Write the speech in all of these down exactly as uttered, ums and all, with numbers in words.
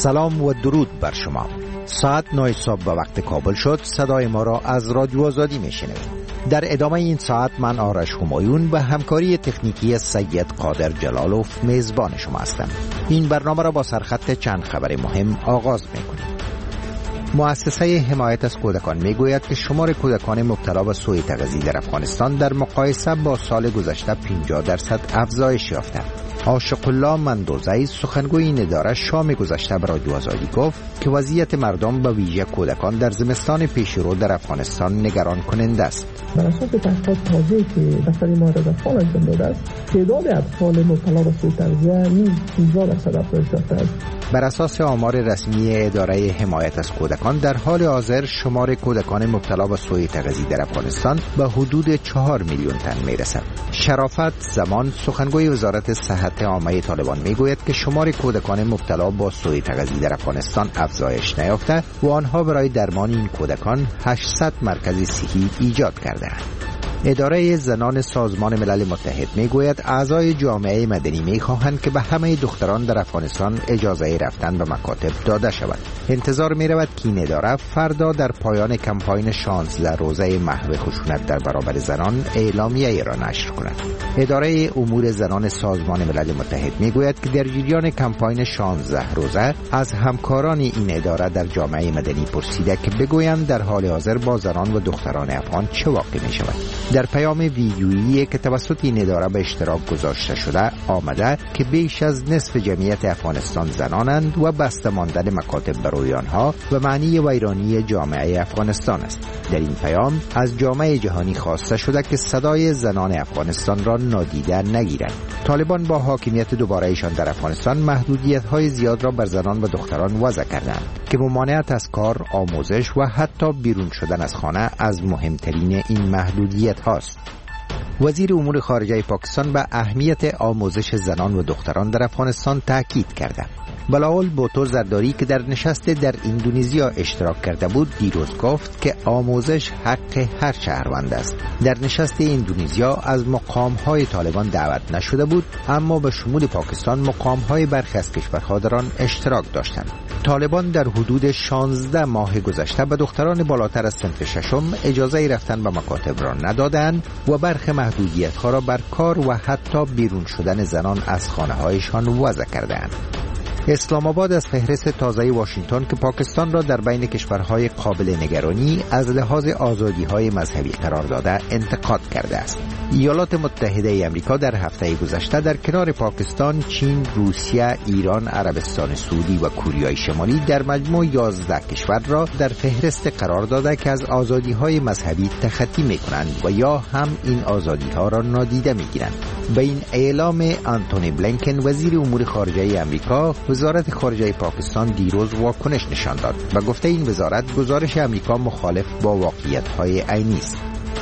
سلام و درود بر شما. ساعت نه صبح به وقت کابل شد. صدای ما را از رادیو آزادی میشنوید. در ادامه این ساعت من آرش همایون به همکاری تکنیکی سید قادر جلالوف میزبان شما هستم. این برنامه را با سرخط چند خبر مهم آغاز میکنیم. مؤسسه حمایت از کودکان میگوید که شمار کودکان مبتلا به سوء تغذیه در افغانستان در مقایسه با سال گذشته پنجاه درصد افزایش یافته. عاشق الله مندوزی سخنگوی این اداره شام گذشته به رادیو آزادی گفت که وضعیت مردم به ویژه کودکان در زمستان پیشرو در افغانستان نگران کننده است. بر اساس تحقیقات تازه‌ای که دفتر مهاجرت افغان انجام داده است، تعداد اطفال مبتلا به سوء تغذیه نیز پانزده درصد افزایش یافته است. بر اساس آمار رسمی اداره حمایت از کودکان در حال حاضر شمار کودکان مبتلا به سوء تغذیه در افغانستان به حدود چهار میلیون تن میرسد. شرافت زمان سخنگوی وزارت صحت عامه طالبان میگوید که شمار کودکان مبتلا به سوء تغذیه در افغانستان افزایش نیافته و آنها برای درمان این کودکان هشتصد مرکز صحی ایجاد کرده‌اند. اداره زنان سازمان ملل متحد میگوید اعضای جامعه مدنی میخواهند که به همه دختران در افغانستان اجازه رفتن به مکاتب داده شود. انتظار میرود که این اداره فردا در پایان کمپاین شانزده روزه محو خشونت در برابر زنان اعلامیه را نشر کند. اداره امور زنان سازمان ملل متحد میگوید که در جریان کمپاین شانزده روزه از همکاران این اداره در جامعه مدنی پرسیده که بگویند در حال حاضر با زنان و دختران افغان چه واقع می شود. در پیام ویدیویی که توسط این اداره به اشتراک گذاشته شده آمده که بیش از نصف جمعیت افغانستان زنانند و بسته ماندن مکاتب برای آنها و معنی ویرانی جامعه افغانستان است. در این پیام از جامعه جهانی خواسته شده که صدای زنان افغانستان را نادیده نگیرند. طالبان با حاکمیت دوباره ایشان در افغانستان محدودیت‌های زیاد را بر زنان و دختران وضع کردند که ممانعت از کار، آموزش و حتی بیرون شدن از خانه از مهمترین این محدودیت هاست. وزیر امور خارجه پاکستان به اهمیت آموزش زنان و دختران در افغانستان تاکید کرده. بلاول بوتو زرداری که در نشست در اندونزیا اشتراک کرده بود دیروز گفت که آموزش حق هر شهروند است. در نشست اندونزیا از مقام‌های طالبان دعوت نشده بود، اما به شمول پاکستان مقام‌های برخی از کشورها در آن اشتراک داشتند. طالبان در حدود شانزده ماه گذشته به دختران بالاتر از صنف ششم اجازه رفتن به مکاتب را ندادند و برخی محدودیت‌ها را بر کار و حتی بیرون شدن زنان از خانه‌هایشان وضع کردند. اسلام آباد از فهرست تازه واشنگتن که پاکستان را در بین کشورهای قابل نگرانی از لحاظ آزادی‌های مذهبی قرار داده انتقاد کرده است. ایالات متحده ای آمریکا در هفته گذشته در کنار پاکستان، چین، روسیه، ایران، عربستان سعودی و کره شمالی در مجموع یازده کشور را در فهرست قرار داده که از آزادی‌های مذهبی تخطی می‌کنند و یا هم این آزادی‌ها را نادیده می‌گیرند. به این اعلام آنتونی بلینکن وزیر امور خارجه آمریکا، وزارت خارجه پاکستان دیروز واکنش نشان داد و گفته این وزارت گزارش آمریکا مخالف با واقعیت‌های عینی است.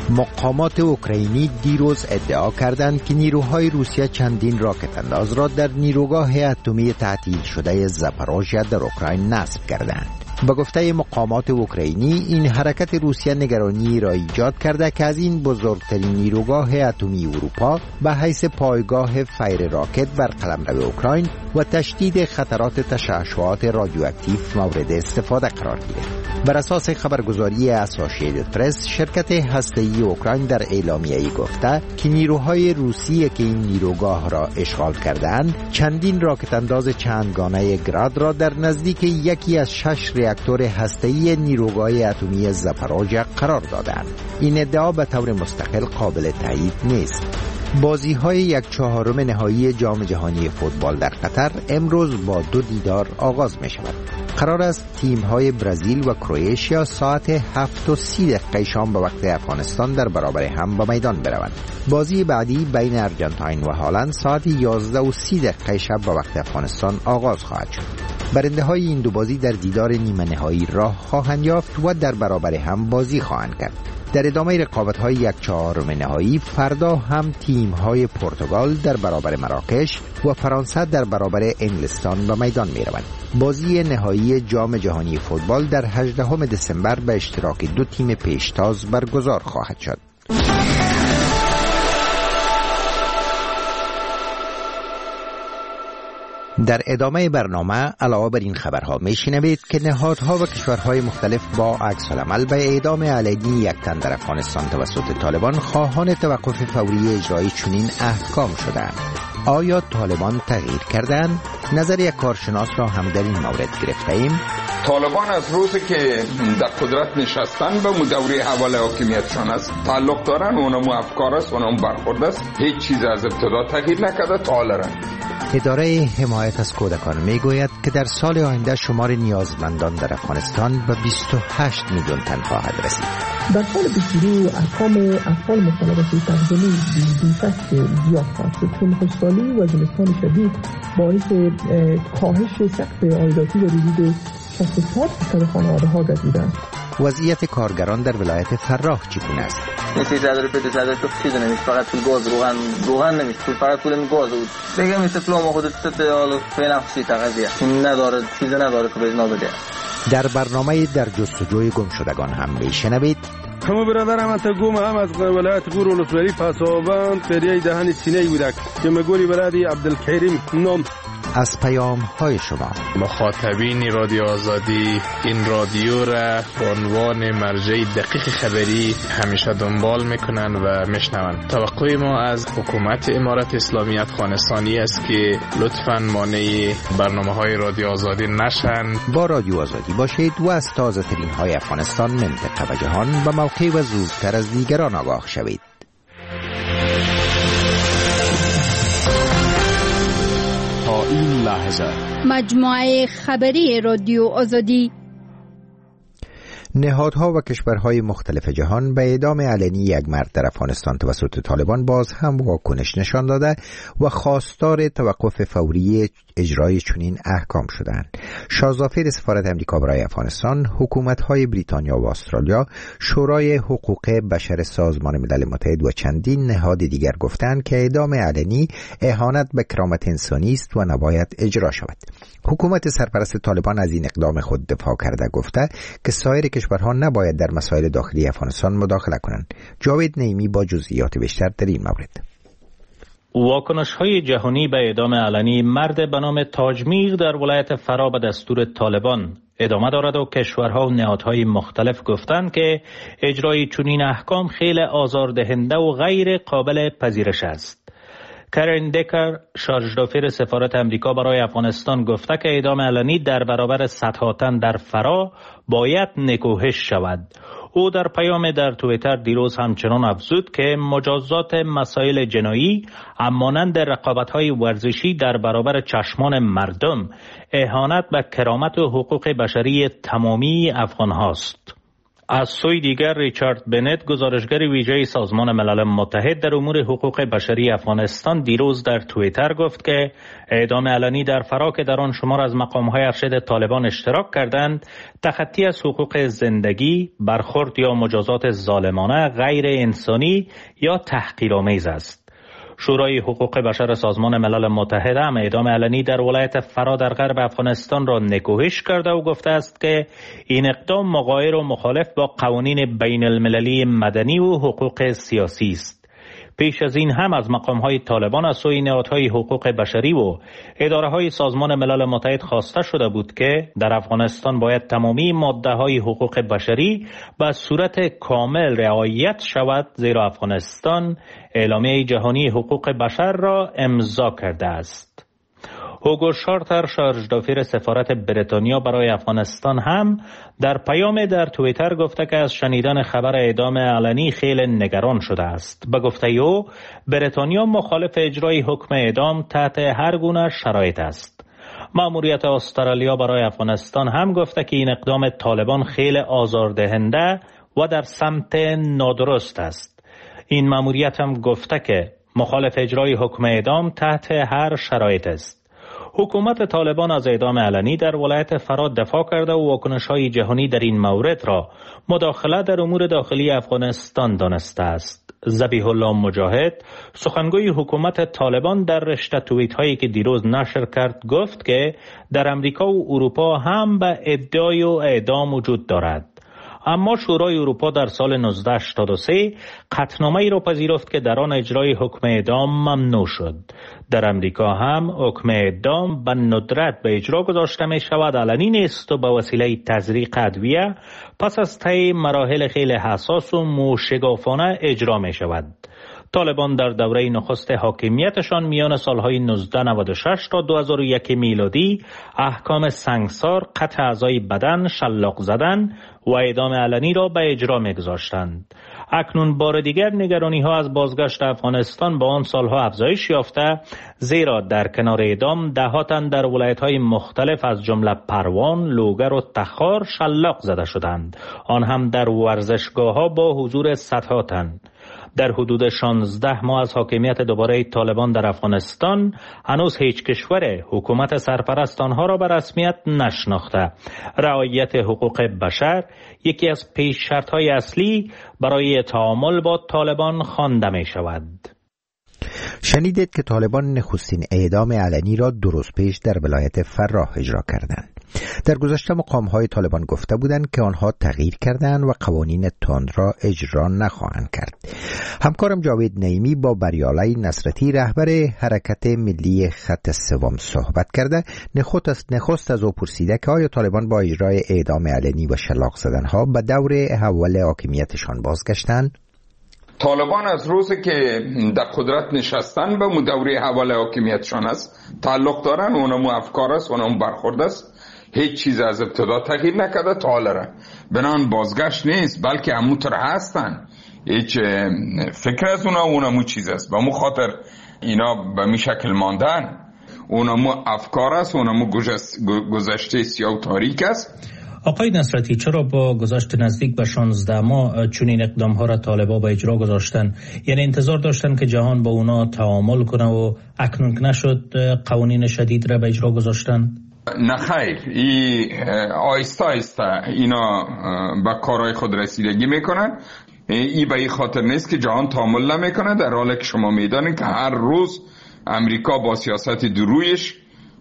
مقامات اوکراینی دیروز ادعا کردند که نیروهای روسیه چندین راکت انداز را در نیروگاه اتمی تعطیل شده زاپاروژیا در اوکراین نصب کردند. به گفته مقامات اوکراینی این حرکت روسیه نگرانی را ایجاد کرده که از این بزرگترین نیروگاه اتمی اروپا به حیث پایگاه فیر راکت بر قلمرو اوکراین و تشدید خطرات تشعشعات رادیواکتیو مورد استفاده قرار گیرد. بر اساس خبرگزاری اسوسییتد پرس، شرکت هسته‌ای اوکراین در اعلامیه‌ای گفته که نیروهای روسیه که این نیروگاه را اشغال کردند چندین راکت انداز چندگانه گراد را در نزدیک یکی از شش راکتور هسته‌ای نیروگاه اتمی زاپاروژیا قرار دادند. این ادعا به طور مستقل قابل تایید نیست. بازی‌های یک چهارم نهایی جام جهانی فوتبال در قطر امروز با دو دیدار آغاز می‌شود. قرار است تیم‌های برزیل و کرواتیا ساعت هفت و سی دقیقه شام به وقت افغانستان در برابر هم به میدان بروند. بازی بعدی بین ارژانتین و هلند ساعت یازده و سی دقیقه شب به وقت افغانستان آغاز خواهد شد. برنده های این دو بازی در دیدار نیمه نهایی راه خواهند یافت و در برابر هم بازی خواهند کرد. در ادامه رقابت‌های یک چهارم نهایی فردا هم تیم‌های پرتغال در برابر مراکش و فرانسه در برابر انگلستان به میدان می‌روند. بازی نهایی جام جهانی فوتبال در هجدهم دسامبر به اشتراک دو تیم پیشتاز برگزار خواهد شد. در ادامه برنامه علاوه بر این خبرها میشنوید که نهادها و کشورهای مختلف با عکس‌العمل به اعدام علنی یک تن در افغانستان توسط طالبان خواهان توقف فوری اجرای چنین احکام شدند. آیا طالبان تغییر کردند؟ نظر یک کارشناس را هم در این مورد گرفته‌ایم. طالبان از روزی که در قدرت نشستن به دوره اول حاکمیتشان است تعلق دارن، اونم افکار است، اونم برخورد است، هیچ چیز از ابتدا تغییر نکرده تا الان. اداره حمایت از کودکان میگوید که در سال آینده شمار نیازمندان در افغانستان به بیست و هشت میلیون تن خواهد رسید. در سال بیست و دو ارقام اطفال مبتلا به سوء تغذیه بی‌فصل زیاد خواهد شد، چون خشکسالی و زمستان شدید باعث کاهش سقف عایداتی و وجود شصت و چهار درصد خانواده‌ها گردیده است. وضعیت کارگران در ولایت فراه چگونه است؟ مثل زدر پیدا زدر تو چیزی نمیشه، فقط پول گاز روغن روغن نمیشه، پول فقط پول گاز بود. دیگه مثل فلوم خودت ست حالا فعلا خصوصی تغذیه نداره، چیزی نداره که بزنا بده. در برنامه در جستجوی گم شدگان هم میشنوید. همه برادرم انت گم هم از ولایت گور ولسوالی پاسابان قریه دهن سینه بودک که مگولی برادی عبدالکریم نام. از پیام های شما مخاطبین رادیو آزادی این رادیو را به عنوان مرجع دقیق خبری همیشه دنبال میکنن و میشنون. توقع ما از حکومت امارت اسلامی افغانستانی است که لطفاً مانع برنامه های رادیو آزادی نشن. با رادیو آزادی باشید و از تازه ترین های افغانستان، منطقه و جهان به موقع و زودتر از دیگران آگاه شوید. این لحظه مجموعه خبری رادیو آزادی. نهادها و کشورهای مختلف جهان به اعدام علنی یک مرد در افغانستان توسط طالبان باز هم واکنش نشان داده و خواستار توقف فوری اجرای چنین احکام شدند. شاهزاده سفارت امریکا برای افغانستان، حکومت‌های بریتانیا و استرالیا، شورای حقوق بشر سازمان ملل متحد و چندین نهاد دیگر گفتند که اعدام علنی اهانت به کرامت انسانی است و نباید اجرا شود. حکومت سرپرست طالبان از این اقدام خود دفاع کرده گفته که سایر کشورها نباید در مسائل داخلی افغانستان مداخله کنند. جاوید نعیمی با جزئیات بیشتر در این مورد. واکنش‌های جهانی به اعدام علنی مرد به نام تاجمیغ در ولایت فرا به دستور طالبان ادامه دارد و کشورها و نهادهای مختلف گفتند که اجرای چنین احکام خیلی آزاردهنده و غیر قابل پذیرش است. کرین دکر، شارژدافر سفارت امریکا برای افغانستان گفته که اعدام علنی در برابر صدها تن در فرا باید نکوهش شود. او در پیام در توییتر دیروز همچنان افزود که مجازات مسائل جنایی همانند رقابت‌های ورزشی در برابر چشمان مردم اهانت به کرامت و حقوق بشری تمامی افغان هاست. از سوی دیگر ریچارد بنت، گزارشگر ویژه سازمان ملل متحد در امور حقوق بشری افغانستان، دیروز در توییتر گفت که اعدام علنی در فرا که در آن شمار از مقام‌های ارشد طالبان اشتراک کردند، تخطی از حقوق زندگی، برخورد یا مجازات ظالمانه، غیر انسانی یا تحقیرآمیز است. شورای حقوق بشر سازمان ملل متحد هم اعدام علنی در ولایت فرا در غرب افغانستان را نکوهش کرده و گفته است که این اقدام مغایر و مخالف با قوانین بین المللی مدنی و حقوق سیاسی است. پیش از این هم از مقام‌های طالبان از سوی نهادهای حقوق بشری و اداره‌های سازمان ملل متحد خواسته شده بود که در افغانستان باید تمامی ماده‌های حقوق بشری به صورت کامل رعایت شود، زیرا افغانستان اعلامیه جهانی حقوق بشر را امضا کرده است. هوگو شارتر، شارژدافر سفارت بریتانیا برای افغانستان، هم در پیام در توییتر گفته که از شنیدن خبر اعدام علنی خیلی نگران شده است. به گفته او، بریتانیا مخالف اجرای حکم اعدام تحت هر گونه شرایط است. مأموریت استرالیا برای افغانستان هم گفته که این اقدام طالبان خیلی آزاردهنده و در سمت نادرست است. این مأموریت هم گفته که مخالف اجرای حکم اعدام تحت هر شرایط است. حکومت طالبان از اعدام علنی در ولایت فرا دفاع کرده و واکنش‌های جهانی در این مورد را مداخله در امور داخلی افغانستان دانسته است. ذبیح الله مجاهد، سخنگوی حکومت طالبان، در رشته توییت‌هایی که دیروز نشر کرد گفت که در امریکا و اروپا هم به ادعای و اعدام وجود دارد. اما شورای اروپا در سال نوزده هشتاد و سه قطعنامه‌ای را پذیرفت که در آن اجرای حکم اعدام ممنوع شد. در امریکا هم حکم اعدام به ندرت به اجرا گذاشته می شود، علنی نیست و به وسیله تزریق ادویه پس از طی مراحل خیلی حساس و موشگافانه اجرا می شود. طالبان در دوره نخست حاکمیتشان میان سالهای نوزده نود و شش تا دو هزار و یک میلادی احکام سنگسار، قطع اعضای بدن، شلاق زدن و اعدام علنی را به اجرا می‌گذاشتند. اکنون بار دیگر نگرانی ها از بازگشت افغانستان به آن سالها افزایش یافته، زیرا در کنار اعدام ده تن در ولایت‌های مختلف از جمله پروان، لوگر و تخار شلاق زده شدند، آن هم در ورزشگاه‌ها با حضور صدها تن. در حدود شانزده ماه از حاکمیت دوباره طالبان در افغانستان هنوز هیچ کشور حکومت سرپرست آنها را به رسمیت نشناخته. رعایت حقوق بشر یکی از پیش شرط‌های اصلی برای تعامل با طالبان خوانده می شود. شنیدید که طالبان نخستین اعدام علنی را دو روز پیش در ولایت فراه اجرا کردند. در گذشته مقام‌های طالبان گفته بودند که آنها تغییر کردند و قوانین تند را اجرا نخواهند کرد. همکارم جاوید نعیمی با بریالای نصرتی رهبر حرکت ملی خط سوم صحبت کرده. نخست از نخست از او پرسیده که آیا طالبان با اجرای اعدام علنی و شلاق زدنها به دور اول حاکمیتشان بازگشتند؟ طالبان از روزی که در قدرت نشستن به دوره اول حاکمیتشان است تعلق دارن، اونمو افکار است، اونمو برخورد است، هیچ چیز از ابتدا تغییر نکرده تا حالا. بنان بازگشت نیست، بلکه همونطور هستن. هیچ فکر از اونا اونمو چیز است، به مو خاطر اینا به می شکل ماندن. اونمو افکار است، اونمو گذشته سیاه و تاریک است. آقای نصرتی، چرا با گذشت نزدیک به شانزده ماه چنین اقدام ها را طالبا به اجرا گذاشتن؟ یعنی انتظار داشتن که جهان با اونا تعامل کنه و اکنون که نشد قوانین شدید را به اجرا گذاشتن؟ نه خیر، ای آیسته آیسته اینا به کارهای خود رسیدگی میکنن. ای به این خاطر نیست که جهان تعامل نمیکنه، در حالی که شما میدانید که هر روز امریکا با سیاست درویش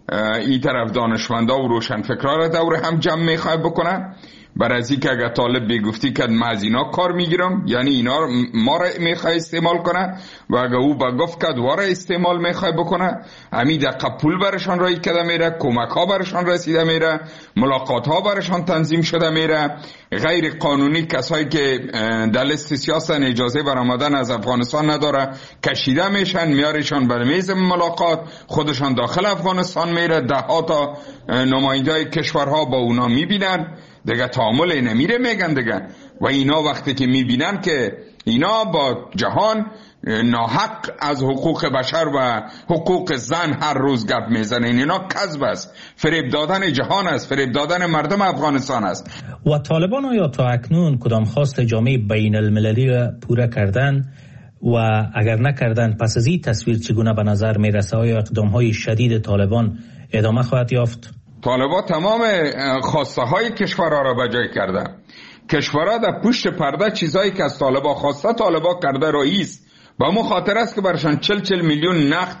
این طرف دانشمندا و روشنفکرا را دور هم جمع میخواد بکنه. بر از این که اگر طالب بگفتی که من از اینا کار میگیرم، یعنی اینا ما را میخواد استعمال کنه، و اگر او بگفت که دواره استعمال میخواد بکنه، همین دقیقه پول برشان رایی کده میره، کمک ها برشان رسیده میره، ملاقات ها برشان تنظیم شده میره. غیر قانونی کسایی که در لیست سیاست اجازه برآمدن از افغانستان نداره کشیده میشن، میارشان بر میز ملاقات، خودشان داخل افغانستان میره، ده ها تا نماینده کشورها با اونا میبینن، دیگه تعامل نمیره میگن دیگه. و اینا وقتی که میبینن که اینا با جهان ناحق از حقوق بشر و حقوق زن هر روز گپ میزنن، اینا کذب است، فریب دادن جهان است، فریب دادن مردم افغانستان است. و طالبان آیا تا اکنون کدام خواست جامعه بین المللی را پوره کردن؟ و اگر نکردن پس از این تصویر چگونه به نظر میرسه؟ آیا اقدام های شدید طالبان ادامه خواهد یافت؟ طالبان تمام خواسته های کشورها را بجای کرده. کشورها در پشت پرده چیزایی که از طالبان خواسته طالبان کرده رئیس با مخاطر است که برشان چل چل میلیون نقد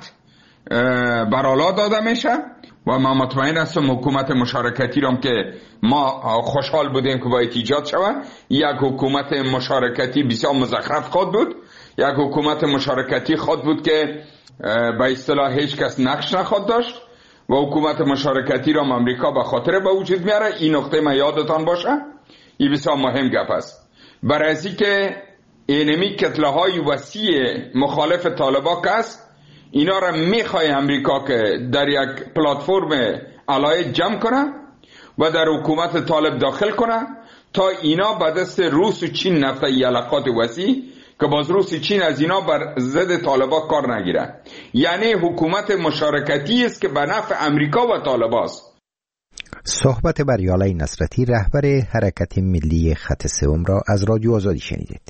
برالا داده میشه. و ما مطمئن هستم حکومت مشارکتی را که ما خوشحال بودیم که باید ایجاد شود، یک حکومت مشارکتی بسیار مزخرف خود بود، یک حکومت مشارکتی خود بود که به اصطلاح هیچ کس نقش نخواد داشت، و حکومت مشارکتی را امریکا به خاطر به وجود میاره. این نقطه ما یادتان باشه، این بسیار مهم گپ است. برای از اینکه اینمی کتله های وسیع مخالف طالبان که است، اینا را میخواه امریکا که در یک پلتفرم علایق جمع کنه و در حکومت طالب داخل کنه، تا اینا به دست روس و چین نفته یلقات وسیع که باز روس و چین از اینا بر ضد طالبان کار نگیره. یعنی حکومت مشارکتی است که به نفع امریکا و طالبان است. صحبت بریالای نصرتی رهبر حرکت ملی خط سوم را از رادیو آزادی شنیدید.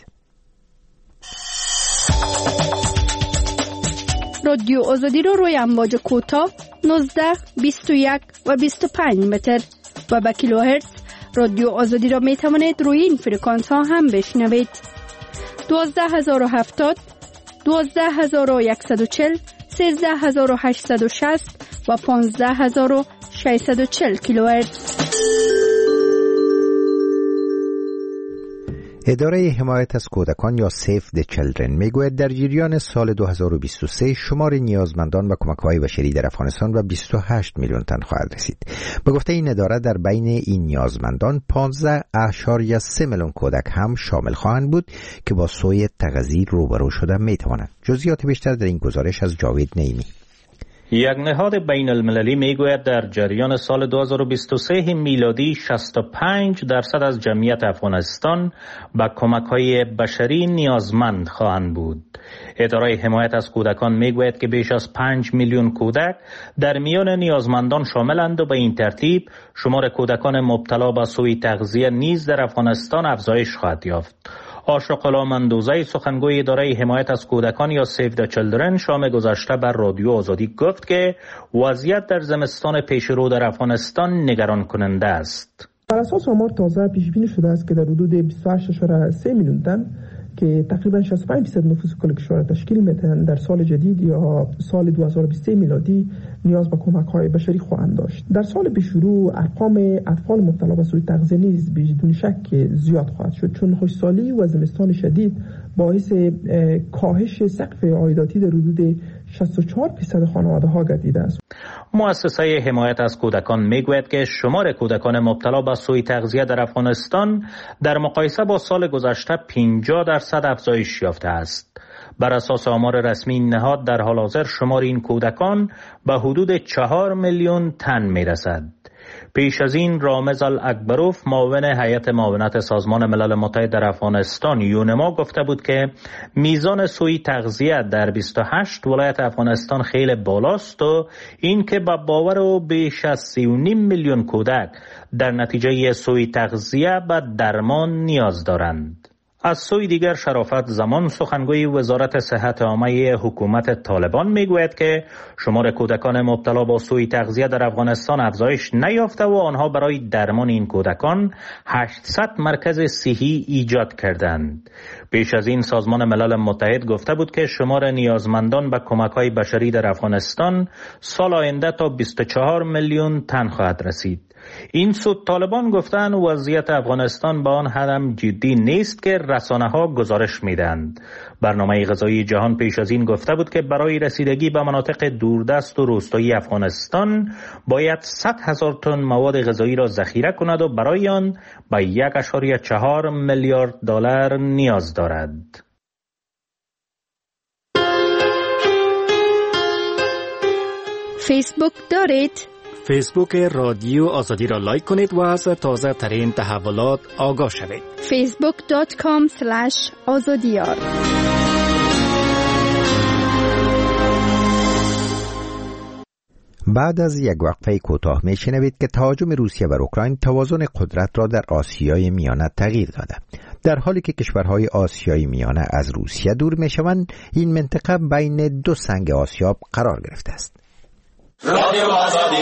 رادیو آزادی رو روی امواج کوتاه نوزده، بیست و یک و بیست و پنج متر و با کیلوهرتز رادیو آزادی را می توانید روی این فرکانس ها هم بشنوید. دوازده هزار و هفتاد، دوازده هزار و صد و چهل، سیزده هزار و هشتصد و شصت و پانزده هزار و ششصد و چهل کیلوهرتز. اداره حمایت از کودکان یا سیف د چیلدرن میگوید در جریان سال دو هزار و بیست و سه شمار نیازمندان و کمک‌های بشری در افغانستان به بیست و هشت میلیون تن خواهد رسید. به گفته این اداره در بین این نیازمندان پانزده اشاریه سه میلیون کودک هم شامل خواهند بود که با سوء تغذیه روبرو شده میتوانند. جزئیات بیشتر در این گزارش از جاوید نعیمی. یک نهاد بین المللی میگوید در جریان سال دو هزار و بیست و سه میلادی شصت و پنج درصد از جمعیت افغانستان به کمک‌های بشری نیازمند خواهند بود. اداره حمایت از کودکان میگوید که بیش از پنج میلیون کودک در میان نیازمندان شاملند و به این ترتیب شمار کودکان مبتلا به سوء تغذیه نیز در افغانستان افزایش خواهد یافت. آشرق‌الله مندوزی سخنگوی اداره حمایت از کودکان یا سیو د چیلدرن شام گذشته بر رادیو آزادی گفت که وضعیت در زمستان پیشرو در افغانستان نگران کننده است. بر اساس آمار تازه پیش بینی شده است که در حدود بیست و هشت اشاره سه میلیون تن که تقریبا شصت و پنج درصد نفوس کل کشور تشکیل می‌دهند در سال جدید یا سال دو هزار و بیست و سه میلادی نیاز به کمک‌های بشری خواهند داشت. در سال پیشرو ارقام اطفال مبتلا به سوء تغذیه نیز بدون شک زیاد خواهد شد، چون خشکسالی و زمستان شدید باعث کاهش سقف عایداتی در حدود شصت و چهار درصد خانواده‌ها گردیده است. مؤسسه حمایت از کودکان میگوید که شمار کودکان مبتلا به سوء تغذیه در افغانستان در مقایسه با سال گذشته پنجاه درصد افزایش یافته است. بر اساس آمار رسمی نهاد در حال حاضر شمار این کودکان به حدود چهار میلیون تن میرسد. پیش از این رامز الاکبروف معاون هیئت معاونت سازمان ملل متحد در افغانستان یونما گفته بود که میزان سوء تغذیه در بیست و هشت ولایت افغانستان خیلی بالاست و این که با باور و بیش از سی و نیم میلیون کودک در نتیجه سوء تغذیه به درمان نیاز دارند. از سوی دیگر شرافت زمان سخنگوی وزارت صحت عامه حکومت طالبان میگوید که شمار کودکان مبتلا با سوء تغذیه در افغانستان افزایش نیافته و آنها برای درمان این کودکان هشتصد مرکز صحی ایجاد کردند. پیش از این سازمان ملل متحد گفته بود که شمار نیازمندان به کمک‌های بشری در افغانستان سال آینده تا بیست و چهار میلیون تن خواهد رسید. این سود طالبان گفتن وضعیت افغانستان با آن حد جدی نیست که رسانه‌ها گزارش میدند. برنامه غذایی جهان پیش از این گفته بود که برای رسیدگی به مناطق دوردست و روستایی افغانستان باید صد هزار تن مواد غذایی را ذخیره کند و برای آن به یک و چهار میلیارد دلار نیاز دارد. فیسبوک دارید؟ فیسبوک رادیو آزادی را لایک کنید و از تازه ترین تحولات آگاه شوید. فیسبوک دات کام سلش آزادیار. بعد از یک وقفه کوتاه میشنوید که تهاجم روسیه بر اوکراین توازن قدرت را در آسیای میانه تغییر داده. در حالی که کشورهای آسیای میانه از روسیه دور میشوند، این منطقه بین دو سنگ آسیاب قرار گرفته است. رادیو آزادی.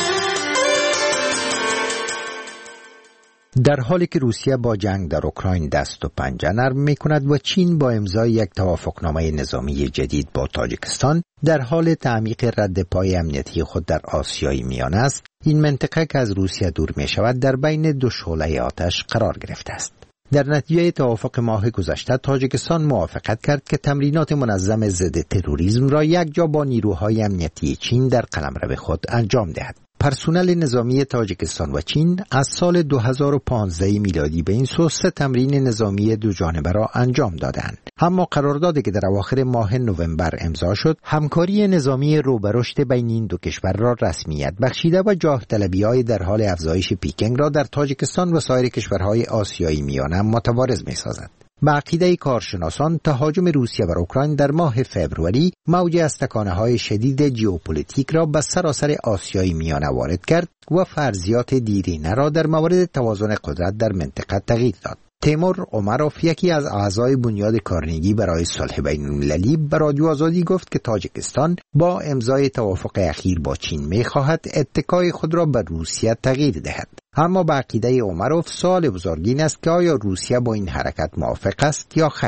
در حالی که روسیه با جنگ در اوکراین دست و پنجه نرم می کند و چین با امضای یک توافقنامه نظامی جدید با تاجیکستان در حال تعمیق رد پای امنیتی خود در آسیای میانه است، این منطقه که از روسیه دور می شود در بین دو شعله آتش قرار گرفته است. در نتیجه توافق ماه گذشته تاجیکستان موافقت کرد که تمرینات منظم ضد تروریسم را یک جا با نیروهای امنیتی چین در قلمرو خود انجام دهد. پرسنل نظامی تاجیکستان و چین از سال دو هزار و پانزده میلادی به این سو سه تمرین نظامی دو جانبه را انجام دادند. اما قراردادی که در اواخر ماه نوامبر امضا شد، همکاری نظامی رو به رشد بین این دو کشور را رسمیت بخشیده و جاه طلبی‌های در حال افزایش پیکنگ را در تاجیکستان و سایر کشورهای آسیایی میانه متوارز می‌سازد. به عقیده کارشناسان، تهاجم روسیه بر اوکراین در ماه فوریه موج استکانه‌های شدید ژئوپلیتیک را به سراسر آسیای میانه وارد کرد و فرضیات دیرینه را در مورد توازن قدرت در منطقه تغییر داد. تیمور عمروف، یکی از اعضای بنیاد کارنگی برای صلح بین المللی، به رادیو آزادی گفت که تاجیکستان با امضای توافق اخیر با چین می‌خواهد اتکای خود را به روسیه تغییر دهد. اما به عقیده عمروف سوال بزرگ این است که آیا روسیه با این حرکت موافق است یا خیر؟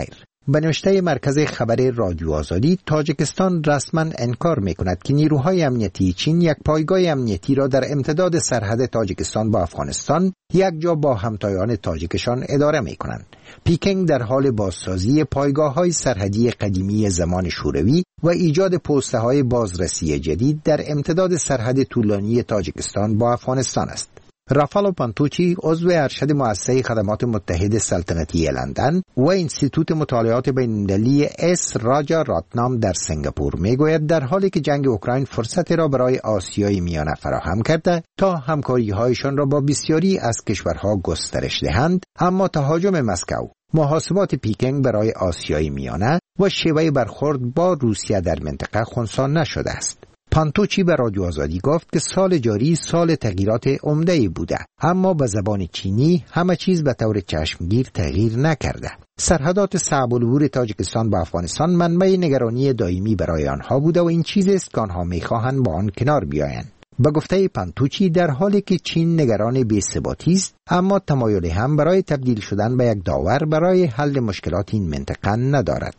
به نوشته مرکز خبر رادیو آزادی، تاجیکستان رسما انکار می‌کند که نیروهای امنیتی چین یک پایگاه امنیتی را در امتداد سرحد تاجیکستان با افغانستان یک جا با همتایان تاجیکشان اداره می‌کنند. پیکنگ در حال بازسازی پایگاه‌های سرحدی قدیمی زمان شوروی و ایجاد پست‌های بازرسی جدید در امتداد سرحد طولانی تاجیکستان با افغانستان است. رافالو پانتوچی، عضو ارشد مؤسسه خدمات متحد سلطنتی لندن و انستیتوت مطالعات بین‌المللی اس راجا راتنام در سنگاپور میگوید در حالی که جنگ اوکراین فرصتی را برای آسیای میانه فراهم کرده تا همکاری‌هایشان را با بسیاری از کشورها گسترش دهند، اما تهاجم مسکو، محاسبات پیکنگ برای آسیای میانه و شیوه برخورد با روسیه در منطقه خنثی نشده است. پانتوچی به رادیو آزادی گفت که سال جاری سال تغییرات عمده‌ای بوده، اما به زبان چینی همه چیز به طور چشمگیر تغییر نکرده. سرحدات صعب العبور تاجیکستان با افغانستان منبع نگرانی دائمی برای آنها بوده و این چیزی است که آنها می‌خواهند با آن کنار بیایند. به گفته پانتوچی، در حالی که چین نگران بی‌ثباتی است، اما تمایلی هم برای تبدیل شدن به یک داور برای حل مشکلات این منطقه ندارد.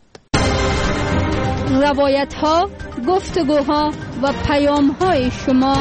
روایت ها، گفتگوها و پیام های شما.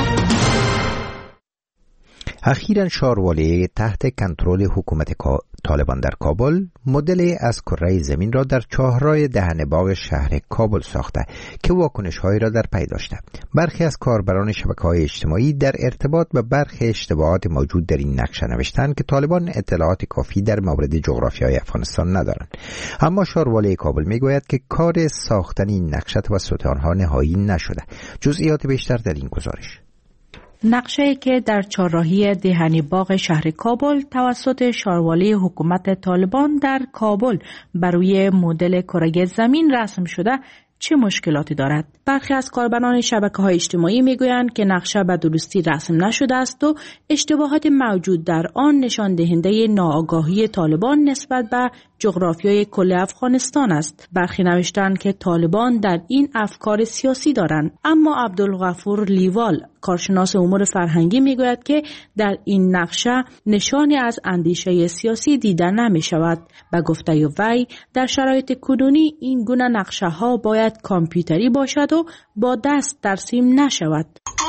اخیراً شاروالی تحت کنترل حکومت طالبان در کابل مدل از کره زمین را در چهارراه دهن باغ شهر کابل ساخته که واکنش‌هایی را در پی داشته. برخی از کاربران شبکه‌های اجتماعی در ارتباط به برخی اشتباهات موجود در این نقشه نوشتند که طالبان اطلاعات کافی در مورد جغرافیای افغانستان ندارند. اما شاروالی کابل میگوید که کار ساختن این نقشه توسط آنها نهایی نشده. جزئیات بیشتر در این گزارش. نقشه‌ای که در چهارراهی دهنی باغ شهر کابل توسط شاروالی حکومت طالبان در کابل بر روی مدل کره زمین رسم شده چه مشکلاتی دارد؟ برخی از کاربران شبکه‌های اجتماعی میگویند که نقشه به درستی رسم نشده است و اشتباهات موجود در آن نشان دهنده ناآگاهی طالبان نسبت به جغرافیای کل افغانستان است. برخی نوشتند که طالبان در این افکار سیاسی دارند، اما عبدالغفور لیوال، کارشناس امور فرهنگی، میگوید که در این نقشه نشانی از اندیشه سیاسی دیده نمی شود. به گفته وی، در شرایط کنونی این گونه نقشه ها باید کامپیوتری باشد و با دست ترسیم نشود.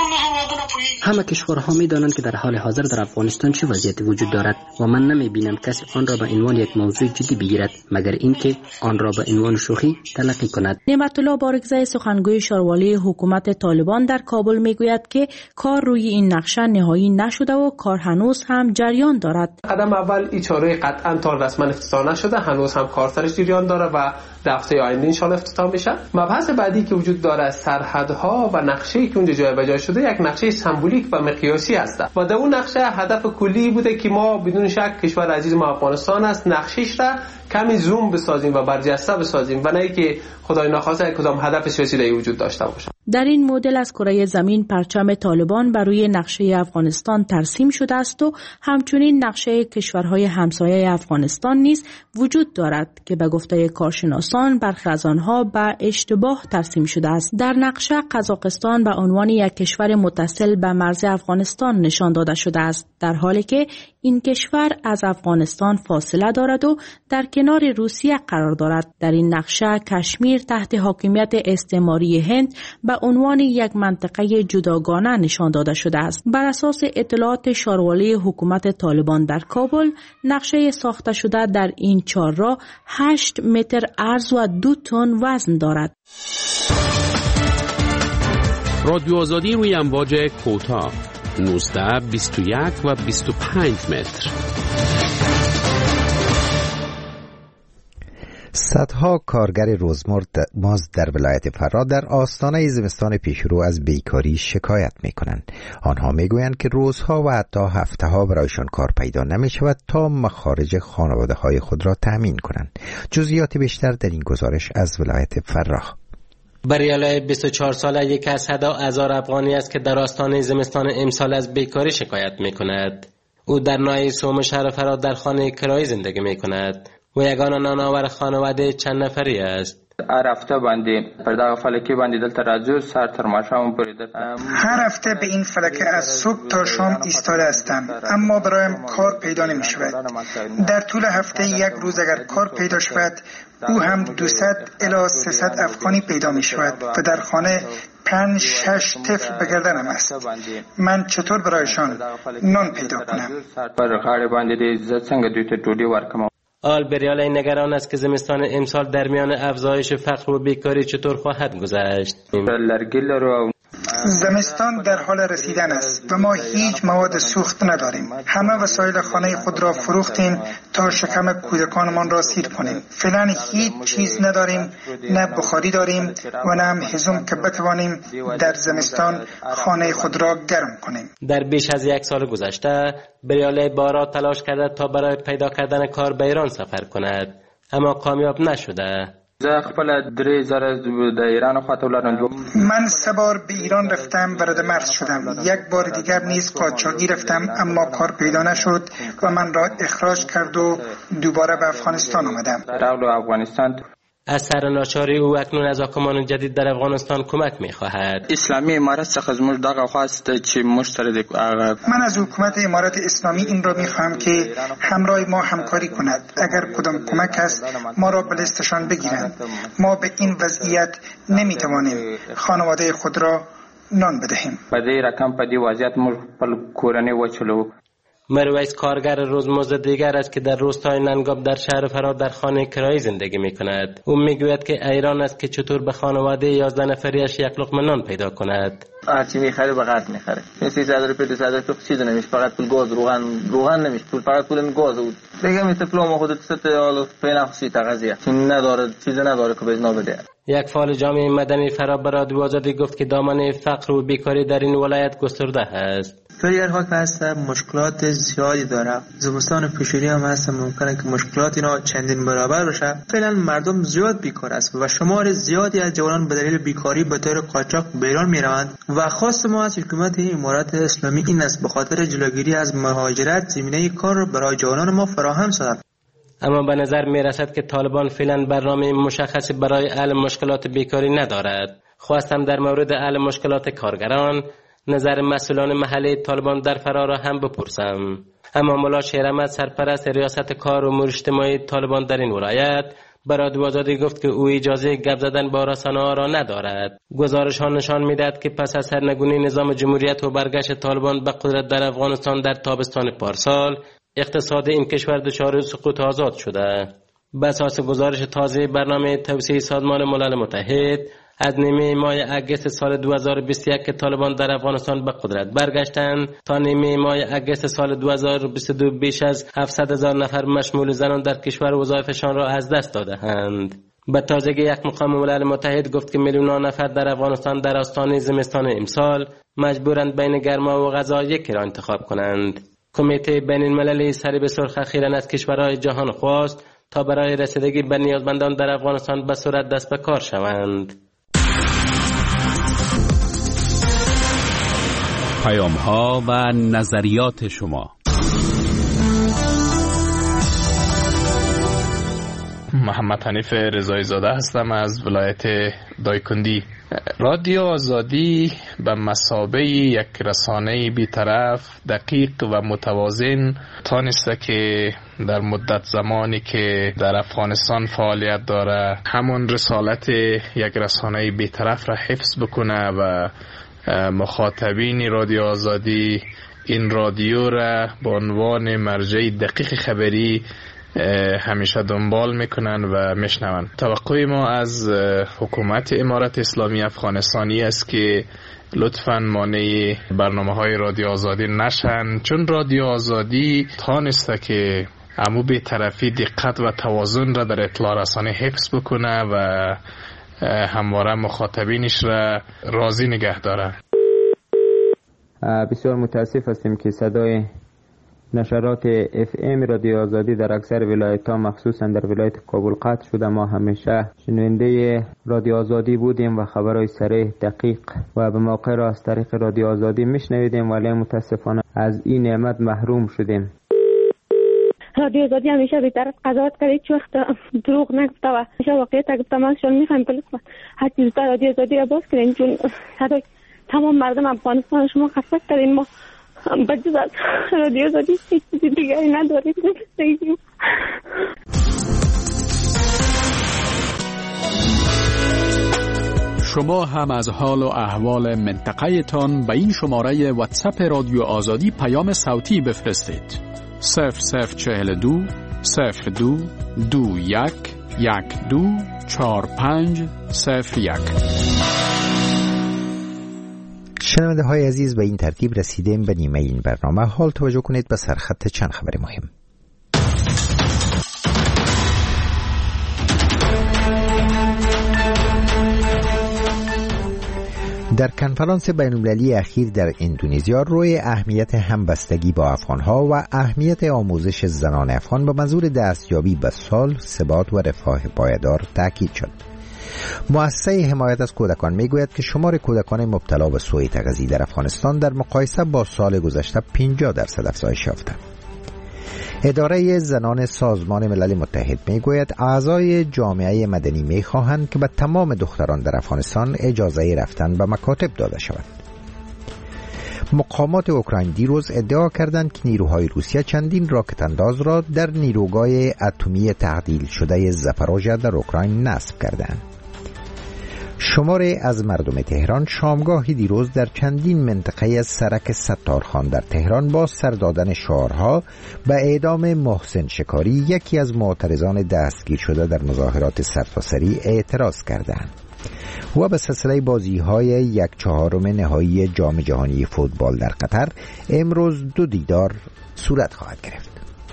همه کشورها می دانند که در حال حاضر در افغانستان چه وضعیتی وجود دارد و من نمی بینم کسی آن را به عنوان یک موضوع جدی بگیرد مگر اینکه آن را به عنوان شوخی تلقی کند. نعمت الله بارکزی، سخنگوی شاروالی حکومت طالبان در کابل، میگوید که کار روی این نقشه نهایی نشده و کار هنوز هم جریان دارد. قدم اول این چاره قطعا تا رسما افتتاح نشده، هنوز هم کار سرش جریان داره و در هفته آینده ان شاء الله افتتاح میشه. مبحث بعدی که وجود داره سرحدها و نقشه‌ای که اونجا جابجا شده یک نقشه سمبولیک و مقیاسی است و در اون نقشه هدف کلی بوده که ما بدون شک کشور عزیز ما افغانستان است نقشش را کمی زوم بسازیم و برجسته بسازیم و نه که خدای نخواسته کدام هدف سیاسی در وجود داشته باشه. در این مدل از کره زمین پرچم طالبان بر روی نقشه افغانستان ترسیم شده است و همچنین نقشه کشورهای همسایه افغانستان نیز وجود دارد که به گفته کارشناسان برخی از آنها به اشتباه ترسیم شده است. در نقشه قزاقستان به عنوان یک کشور متصل به مرز افغانستان نشان داده شده است، در حالی که این کشور از افغانستان فاصله دارد و در کنار روسیه قرار دارد. در این نقشه کشمیر تحت حاکمیت استعماری هند به عنوان یک منطقه جداگانه نشان داده شده است. بر اساس اطلاعات شاروالی حکومت طالبان در کابل، نقشه ساخته شده در این چهارراه هشت متر عرض و دو تن وزن دارد. رادیو آزادی روی امواج کوتاه نوزده، بیست و یک و بیست و پنج متر. صدها کارگر رزماز در ولایت فرا در آستانه زمستان پیشرو از بیکاری شکایت می کنند. آنها می گویند که روزها و حتی هفته ها برایشان کار پیدا نمی شود تا مخارج خانواده های خود را تأمین کنند. جزئیات بیشتر در این گزارش از ولایت فرا. بریالای بیست و چهار ساله یک از صدا هزار افغانی است که در آستانه زمستان امسال از بیکاری شکایت می کند. او در ناحیه سوم شهر فرا در خانه کرایی زندگی می کند و یگانه نانآور خانواده چند نفری است. هر هفته باندې پر دغه فلکه باندې دلته راځو، سر تر ماښام پورې. هر هفته به این فلکه از صبح تا شام ایستاده هستم، اما برایم کار پیدا نمی شود. در طول هفته یک روز اگر کار پیدا شود، او هم دویست الی سیصد افغانی پیدا می شود و در خانه پنج شش طفل به گردنم است. من چطور برایشان نان پیدا کنم؟ پر غاړه باندې دې زه څنګه دوی ته ډوډۍ ورکوم؟ آلبریالی نگران است که زمستان امسال در میان افزایش فقر و بیکاری چطور خواهد گذشت. زمستان در حال رسیدن است و ما هیچ مواد سوخت نداریم. همه وسایل خانه خود را فروختیم تا شکم کودکانمان را سیر کنیم. فعلا هیچ چیز نداریم، نه بخاری داریم و نه هم هزوم که بتوانیم در زمستان خانه خود را گرم کنیم. در بیش از یک سال گذشته بریالی بارا تلاش کرده تا برای پیدا کردن کار به ایران سفر کند، اما کامیاب نشده. من سه بار به ایران رفتم و رد مرز شدم. یک بار دیگر نیز قاچاقی رفتم، اما کار پیدا نشد و من را اخراج کرد و دوباره به افغانستان آمدم. از سر ناچاری او اکنون از حاکمان جدید در افغانستان کمک می‌خواهد. اسلامی امارت څخه زموږ دغه خواست چې موږ سره من از حکومت امارت اسلامی این را می‌خواهم که همراه ما همکاری کند. اگر کدام کمک است ما را به لیستشان بگیرند. ما به این وضعیت نمی‌توانیم خانواده خود را نان بدهیم. په دې رقم په دې وضعیت موږ خپل کورنۍ وچلو. مرویس کارگر روزمزد دیگر است که در روستای ننگاب در شهر فراد در خانه کرایی زندگی می کند. او می گوید که ایران است که چطور به خانواده یازده نفریش یک لقمه نان پیدا کند. هرچی میخره به قد میخره. سیصد روپیه دویست روپیه چیزی نمیشه، فقط پول گاز روغن روغن نمیشه، پول فقط پول گاز بود. دیگه میته فلوم خودت ست حالا فنخسی تغذیه چون نداره، چیزی نداره که بزنا بده. یک فعال جامعه مدنی فرا به رادیو آزادی گفت که دامنه فقر و بیکاری در این ولایت گسترده است. فریال خاک هستم، مشکلات زیادی داره. زمستان پیشوری هم هستم، ممکنه که مشکلات اینا چندین برابر بشه. فعلا مردم زیاد بیکار است و شمار زیادی از جوانان به دلیل بیکاری به طور قاچاق به ایران میروند و خواست ما از حکومت امارات اسلامی این است به خاطر جلوگیری از مهاجرت زمینه کار را برای جوانان ما فراهم سازد. اما به نظر می رسد که طالبان فعلا برنامه مشخصی برای حل مشکلات بیکاری ندارد. خواستم در مورد حل مشکلات کارگران نظر مسئولان محلی طالبان در فرار را هم بپرسم. اما مولا شیر احمد سرپرست ریاست کار و امور اجتماعی طالبان در این ولایت به رادیو آزادی گفت که او اجازه گپ زدن با رسانه‌ها را ندارد. گزارش ها نشان میدهد که پس از سرنگونی نظام جمهوریت و برگشت طالبان به قدرت در افغانستان در تابستان پارسال، اقتصاد این کشور دچار سقوط آزاد شده. به اساس گزارش تازه برنامه توسعه سازمان ملل متحد از نیمه ماه اگست سال دو هزار و بیست و یک که طالبان در افغانستان به قدرت برگشتند تا نیمه ماه اگست سال دو هزار و بیست و دو بیش از هفتصد هزار نفر مشمول زنان در کشور وظایفشان را از دست داده‌اند. به تازگی یک مقام ملل متحد گفت که میلیون‌ها نفر در افغانستان در آستانه زمستان امسال مجبورند بین گرما و غذا یکی را انتخاب کنند. کمیته بین المللی صلیب سرخ اخیراً از کشورهای جهان خواست تا برای رسیدگی به نیازمندان در افغانستان به صورت دست به کار شوند. پیام ها و نظریات شما. محمد حنیف رضایی زاده هستم از ولایت دایکندی. رادیو آزادی به مثابه یک رسانه بی‌طرف، دقیق و متوازن تانسته که در مدت زمانی که در افغانستان فعالیت داره همون رسالت یک رسانه بی‌طرف را حفظ بکنه و مخاطبین رادیو آزادی این رادیو را به عنوان مرجع دقیق خبری همیشه دنبال میکنن و میشنون. توقع ما از حکومت امارت اسلامی افغانستانی است که لطفاً مانع برنامه های رادیو آزادی نشن، چون رادیو آزادی تانسته که امو به طرفی دقت و توازن را در اطلاع رسانی حفظ بکنه و همواره مخاطبینش را راضی نگه داره. بسیار متاسف هستیم که صدای نشرات اف ام رادیو آزادی در اکثر ولایت ها مخصوصا در ولایت کابل قطع شده. ما همیشه شنونده رادیو آزادی بودیم و خبرهای صریح، دقیق و به موقع را از طریق رادیو آزادی میشنویدیم، ولی متاسفانه از این نعمت محروم شدیم. رادیو آزادی همیشه بهتر از قضاوت کرد، هیچ وقت دروغ نگفته و همیشه واقعیت گفته. ما شما میخوایم که لطفا هر چیز زودتر رادیو آزادی را باز کنین، چون صدای تمام مردم افغانستان شما خسته کردین. ما بجز از رادیو آزادی هیچ چیزی دیگری نداریم. شما هم از حال و احوال منطقه تان به این شماره واتساپ رادیو آزادی پیام صوتی بفرستید. صفر صفر چهل دو صفر دو دو یک یک دو چهار پنج صفر یک. شنونده های عزیز، به این ترتیب رسیدیم به نیمه این برنامه. حال توجه کنید به سرخط چند خبر مهم. در کنفرانس بین‌المللی اخیر در اندونزیا روی اهمیت همبستگی با افغان‌ها و اهمیت آموزش زنان افغان به منظور دستیابی به صلح، ثبات و رفاه پایدار تاکید شد. مؤسسه حمایت از کودکان میگوید که شمار کودکان مبتلا به سوء تغذیه در افغانستان در مقایسه با سال گذشته پنجاه درصد افزایش یافته. اداره زنان سازمان ملل متحد میگوید اعضای جامعه مدنی میخواهند که به تمام دختران در افغانستان اجازه رفتن به مکاتب داده شود. مقامات اوکراین دیروز ادعا کردند که نیروهای روسیه چندین راکت انداز را در نیروگاه اتمی تعطیل شده زاپاروژه در اوکراین نصب کردند. شماری از مردم تهران شامگاهی دیروز در چندین منطقه سرک ستارخان در تهران با سر دادن شعارها به اعدام محسن شکاری، یکی از معترضان دستگیر شده در مظاهرات سرتاسری، اعتراض کردند و به سلسله بازی‌های یک چهارم نهایی جام جهانی فوتبال در قطر امروز دو دیدار صورت خواهد گرفت.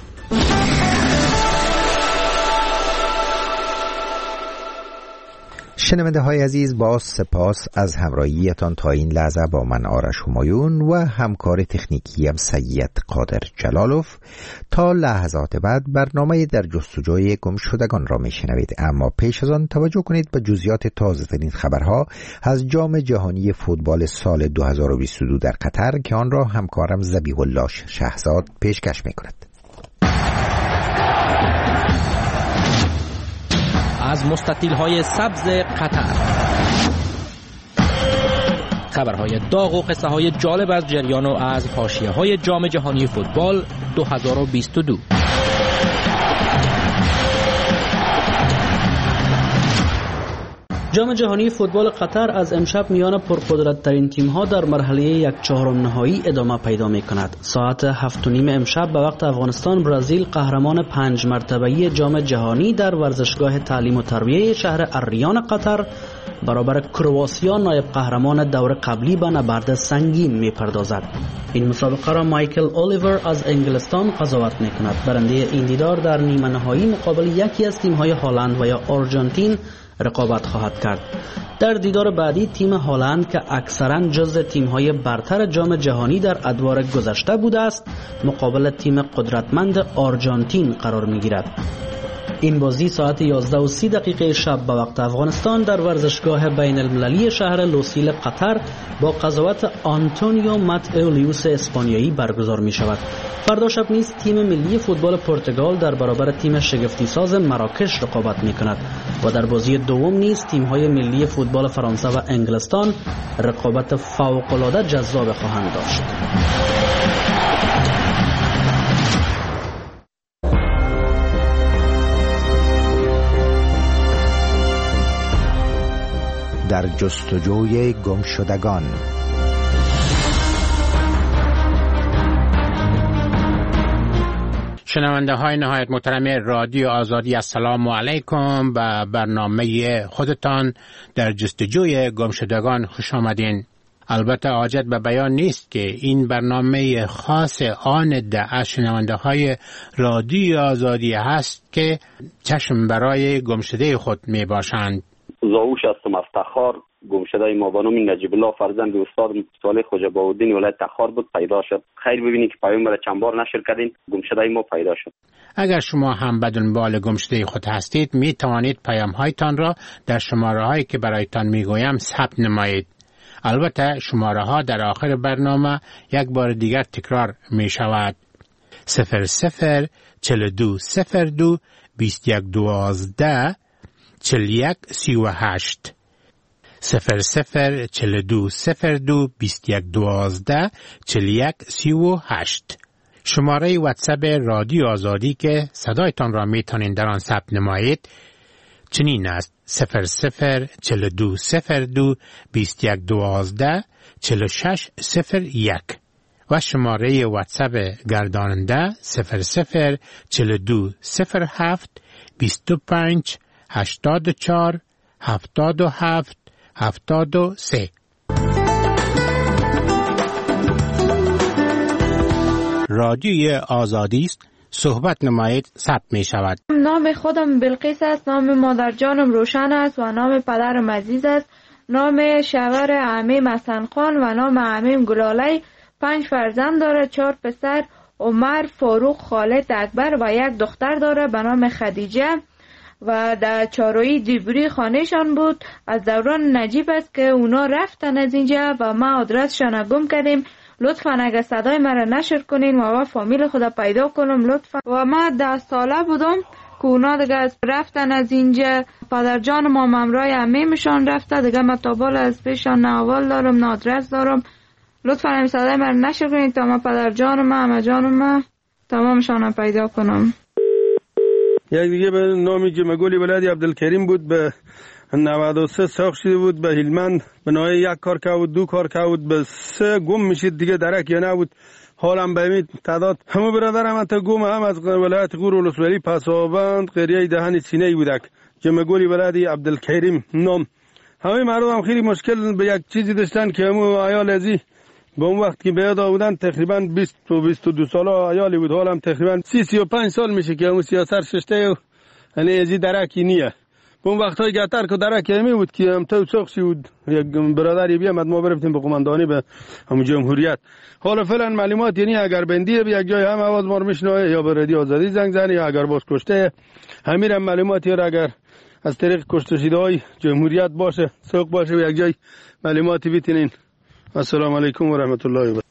شنونده های عزیز، با سپاس از همراهیتان تا این لحظه با من آرش همایون و همکار تکنیکیم سید قادر جلالوف. تا لحظات بعد برنامه در جستجوی گمشدگان را میشنوید، اما پیش از آن توجه کنید به جزئیات تازه ترین خبرها از جام جهانی فوتبال سال دو هزار و بیست و دو در قطر که آن را همکارم ذبیح الله شهزاد پیشکش میکند. از مستطیل‌های سبز قطر، خبرهای داغ و قصه‌های جالب از جریان و از حاشیه‌های جام جهانی فوتبال دو هزار و بیست و دو. جام جهانی فوتبال قطر از امشب میان پرقدرت‌ترین تیم‌ها در مرحله یک چهارم نهایی ادامه پیدا می‌کند. ساعت هفت و نیم امشب به وقت افغانستان، برزیل قهرمان پنج مرتبه‌ای جام جهانی در ورزشگاه تعلیم و تربیه شهر الریان قطر برابر کرواسیا، نایب قهرمان دور قبلی، به نبرد سنگین می‌پردازد. این مسابقه را مایکل الیور از انگلستان قضاوت می‌کند. برنده این دیدار در نیمه نهایی مقابل یکی از تیم‌های هلند و یا آرژانتین رقابت خواهد کرد. در دیدار بعدی تیم هلند که اکثرا جزو تیم‌های برتر جام جهانی در ادوار گذشته بوده است، مقابل تیم قدرتمند آرژانتین قرار می‌گیرد. این بازی ساعت یازده و سی دقیقه شب به وقت افغانستان در ورزشگاه بین المللی شهر لوسیل قطر با قضاوت آنتونیو ماتئولیوس اسپانیایی برگزار می شود. فردا شب نیز تیم ملی فوتبال پرتغال در برابر تیم شگفتی ساز مراکش رقابت می کند و در بازی دوم نیز تیم های ملی فوتبال فرانسه و انگلستان رقابت فوق‌العاده جذاب خواهند داشت. در جستجوی گمشدگان. شنونده های نهایت محترم رادیو آزادی، السلام علیکم. به برنامه خودتان در جستجوی گمشدگان خوش آمدین. البته حاجت به بیان نیست که این برنامه خاص آن ده شنونده های رادیو آزادی هست که چشم برای گمشده خود می باشند. زاوش هستم از تخار. گمشده ما به نام نجیب الله فرزند استاد صالح خوجا باودین ولایت تخار بود، پیدا شد. خیر ببینید که پیام را چند بار نشر کردین، گمشده ما پیدا شد. اگر شما هم به دنبال گمشده خود هستید، می توانید پیام هایتان را در شماره هایی که برایتان می گویم ثبت نمایید. البته شماره ها در آخر برنامه یک بار دیگر تکرار می شود. صفر صفر چل دو صفر دو بیست یک دوازده چل یک سی و هشت صفر صفر چل دو صفر دو بیست یک دوازده چل یک سی و هشت. شماره واتساپ رادیو آزادی که صدایتان را میتونین در آن ثبت نمایید چنین است: صفر صفر چل دو صفر دو بیست یک دوازده چل شش صفر یک و شماره واتساپ گرداننده صفر صفر چل دو صفر هفت بیست و پنج هشتاد و چهار هفتاد و هفت هفتاد و سه. رادیوی آزادی است. صحبت نمایید ثبت می شود. نام خودم بلقیس است، نام مادر جانم روشن است و نام پدرم عزیز است. نام شوهر عمیم حسن خان و نام عمیم گلالی. پنج فرزند داره، چهار پسر عمر، فاروق، خالد، اکبر و یک دختر داره به نام خدیجه و در چاروی دیبری خانهشان بود. از دوران نجیب است که اونا رفتن از اینجا و ما آدرسشان گم کردیم. لطفاً اگه صدای مرا نشر کنین و ما فامیل خدا پیدا کنم لطفاً. و ما ده ساله بودم که اونا دیگه رفتن از اینجا. پدر جان ما ممرای عمیمشان رفته دیگه. ما تابال از پیشان نه اول دارم نه آدرس دارم. لطفاً این صدای مرا نشر کنین تا ما پدر جان ما همه جان ما تمامشان پیدا کنم. یک دیگه به نامی که مگولی ولادی عبدالکریم بود، به نود و سه ساخت شده بود، به هلمند به نوعی یک کار که بود، دو کار که بود، به سه گم میشید دیگه درک یا نبود. حالم به امید تعداد همه برادرم هم تا گم هم از ولایت غور ولسوالی پسابند قریه دهن سینه بودک که مگولی ولادی عبدالکریم نام. همه مردم هم خیلی مشکل به یک چیزی داشتن که همه عیال ازی به اون وقت که بیاد بودن تقریبا بیست و بیست و دو ساله عیالی بود. حالم تقریبا سی سی و پنج سال میشه که همون سیاست ششته و یعنی ازی درکی نیه. به اون وقت های گتر که درکی همی بود که هم تو ساخشی بود یک برادری بیامد ما برفتیم به قماندانی به همون جمهوریت. حالا فعلا معلومات یعنی اگر بندیه به یک جای هم آواز مار میشنوه یا به رادیو آزادی زنگ زنی یا اگر باز کشته همین هم معلوماتی را اگر از طریق کشته شده های جمهوریت باشه سوق باشه به یک جای معلوماتی بیتینین. السلام علیکم و رحمت الله و برکاته.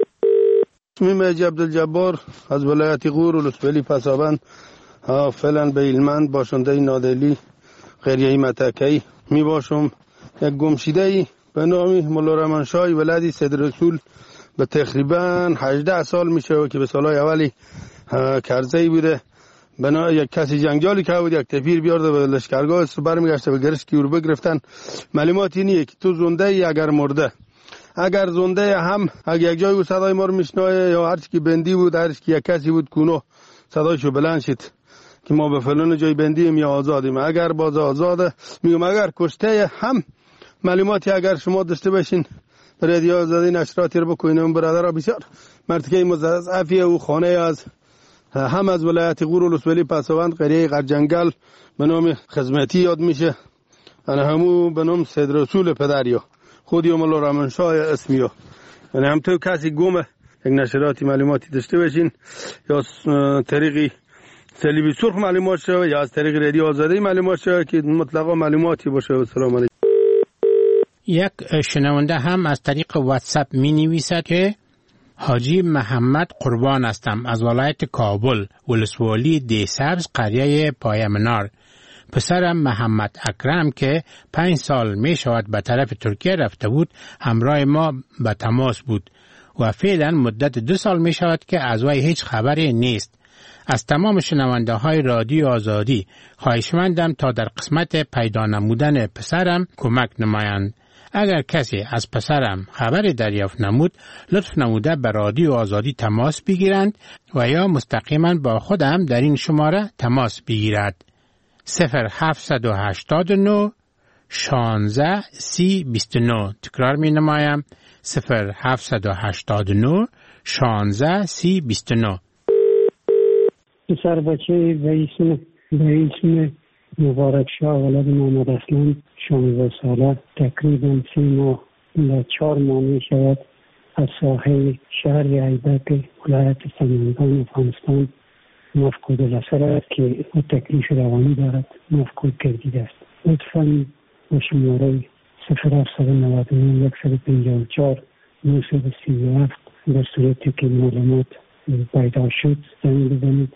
اسمم عبدالجبار از ولایت غور ولسوالی پسابند فعلا به هلمند باشنده نادلی قریه متکی می باشم. یک گمشیده به نام مولا رحمان شاه ولادی سید رسول به تقریبا هجده سال میشه که به سالهای اولی کرزی بوده. بنا یک کسی جنگجالی که بود یک تفیر بیارده به لشکرگاه است برمیگشته به گرش کیور بگرفتن. معلوماتی اینه که تو زنده ای اگر مرده، اگر زنده هم اگر یک جای صدای ما رو میشنوه یا هر چی که بندی بود هر چی که یک کسی بود کونو صدایشو بلند شد که ما به فلان جای بندیم یا آزادیم. اگر باز آزاده میگم اگر کشته هم معلوماتی اگر شما داشته باشین رادیو آزادی نشراتی رو بکنین. برادرها بسیار مرتکه مضاعفی او خانه از هم از ولایت غور ولسوالی پسابند قریه غرجنگل به نام خدمتی یاد میشه. انا همو به نام سید رسول پدریا خودی مولا رحمان شاه اسمیو. یعنی هم تو کسی گمه یک نشراتی معلوماتی داشته باشین یا طریقی صلیبی سرخ معلومات شد یا از طریق رادیو آزادی معلومات شد که مطلقا معلوماتی باشه. السلام علیکم. یک شنونده هم از طریق واتساپ می نویسد که حاجی محمد قربان هستم از ولایت کابل ولسوالی دیسبز قریه پایمنار. پسرم محمد اکرم که پنج سال می شود به طرف ترکیه رفته بود همراه ما به تماس بود و فعلا مدت دو سال می شود که از وی هیچ خبری نیست. از تمام شنونده های رادیو آزادی خواهشمندم تا در قسمت پیدا نمودن پسرم کمک نمایند. اگر کسی از پسرم خبری دریافت نمود لطف نموده به رادیو آزادی تماس بگیرند و یا مستقیما با خودم در این شماره تماس بگیرد. صفر هفتصد و هشتاد و نه شانزده سی بیست و نه. تکرار می نمایم صفر هفتصد و هشتاد و نه شانزده سی بیست و نه. پسر بچه به اسم به اسم مبارک شاه ولد محمد اسلام شانزده ساله تقریبا سه ماه و چهار ماه می شود از ساحل شهر ایبک ولایت سمنگان افغانستان مفقود الاثر است که او تکلیف روانی دارد مفقود گردیده است. لطفاً با شماره صفر هفتصد و نود و نه صد و پنجاه و چهار نهصد و سی و هفت در صورتی که معلومات پیدا شد زنگ بزنید.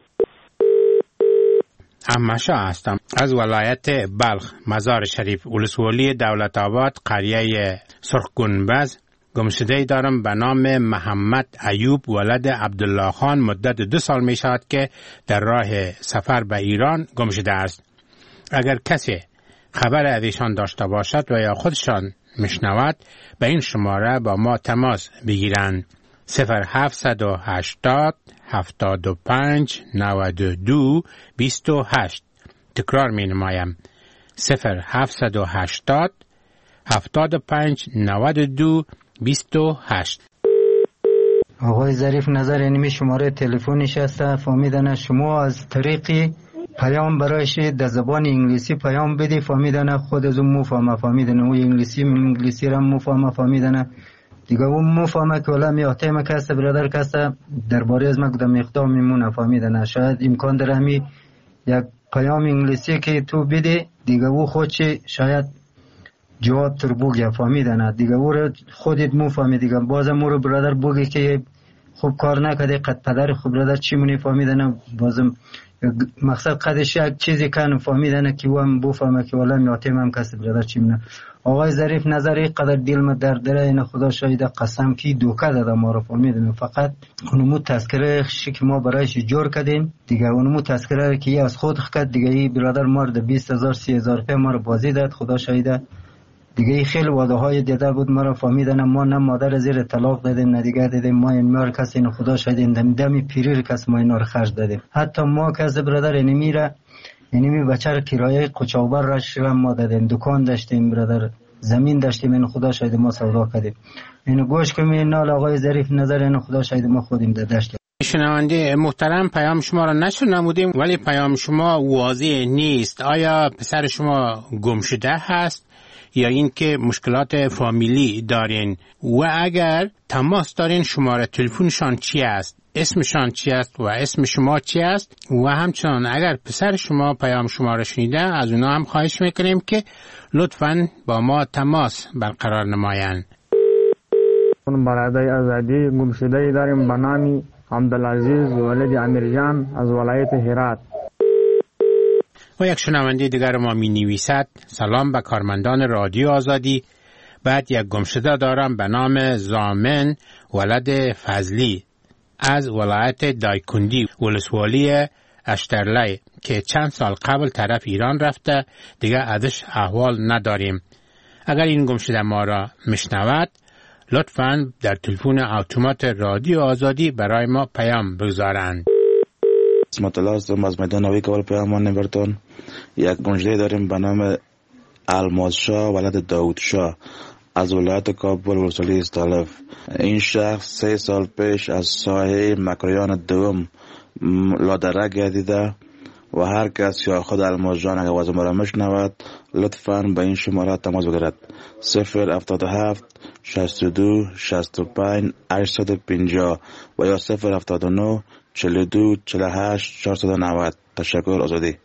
احمدشاه هستم از ولایت بلخ، مزار شریف، ولسوالی دولت آباد، قریه سرخ گنبز. گمشده دارم به نام محمد ایوب ولد عبدالله خان. مدت دو سال می شود که در راه سفر به ایران گمشده است. اگر کسی خبر از ایشان داشته باشد و یا خودشان میشنود به این شماره با ما تماس بگیرند. صفر هفتصد و هشتاد هفتاد و پنج نود و دو بیست و هشت. تکرار می نمایم. صفر هفتصد و هشتاد هفتاد و پنج نود و دو بیست و هشت. آقای ظریف نظر اینمی شماره تلفنش است. فهمیدن شما از طریقی پیام برایش در زبان انگلیسی پیام بدی، فهمیدن خود از اون مفهمه، فهمیدن او انگلیسی من انگلیسی را مفهمه، فهمیدن دیگه اون مفهمه که ولی میاته ما کسته برادر کسته درباره از ما کدام اقدام میمونه، فهمیدن شاید امکان داره همی یک پیام انگلیسی که تو بدی دیگه او خودش شاید جواب تر بگه، فهمیدن دیگه او رو خودت مفهمی دیگه بازم او رو برادر بگی که خوب کار نکده قد پدر خوب برادر چی مونی، فهمیدن بازم مقصد قدش یک چیزی کنم، فهمیدن که او هم بفهمه که ولی میاتیم هم کسی برادر چی مونه. آقای ظریف نظری قدر دل ما درد داره، این خدا شاید قسم کی دوکه داده ما رو، فهمیدن فقط اونمو تذکره که ما برایش جور کردیم دیگه، اونمو تذکره که از خود خکد دیگه ای برادر مرد بیست هزار سی هزار روپیه ما رو بازی داد، خدا شاید دیگه ای خیلی وعده های دیده بود ما رو، فهمیدن ما نه مادر زیر طلاق دادیم نه دیگه دادیم، ما این مار کسی اینو خدا شاید این دم دمی پیریر کس ما اینا رو خرج دادیم، حتی ما کس برادر اینی میره اینی می بچه رو کرایه قچاوبر را شرم ما دادیم، دکان داشتیم برادر، زمین داشتیم، اینو خدا شاید ما سودا کردیم، اینو گوش کنیم نال آقای ظریف نظر اینو خدا شاید ما خودیم داشتیم. شنونده محترم پیام شما را نشنیدیم ولی پیام شما واضح نیست. آیا پسر شما گم شده هست یا اینکه مشکلات فامیلی دارین و اگر تماس دارین شماره تلفنشان چی است، اسمشان چی است و اسم شما چی است و همچنان اگر پسر شما پیام شما را شنیده از اونا هم خواهش میکنیم که لطفاً با ما تماس برقرار نمایند. برادر آزادی گمشده داریم به نام عبدالعزیز ولد امیرجان از ولایت هرات. و یک شنونده دیگر ما می نویسد سلام به کارمندان رادیو آزادی. بعد یک گمشده دارم به نام زامن ولد فضلی از ولایت دایکندی ولسوالی اشترلی که چند سال قبل طرف ایران رفته دیگه ازش احوال نداریم. اگر این گمشده ما را میشنود لطفاً در تلفن اتومات رادیو آزادی برای ما پیام بگذارند. اسمت الله هستم از میدان نوی کابل پیامان نبرتون. یک گمشده داریم به نام الماس شاه ولد داود شاه از ولایت کابل ولسوالی استالف. این شخص سه سال پیش از ساحه مکریان دوم لادره گردیده و هر کس یا خود الماس جان اگر وزن را مشنود لطفاً به این شماره تماس بگیرد. صفر هفتاد و هفت شصت و دو شصت و پنج هشتصد و پنجاه و یا صفر هفتاد و نه چهل و دو چهل و هشت چهارصد و نود. تشکر. آزادی.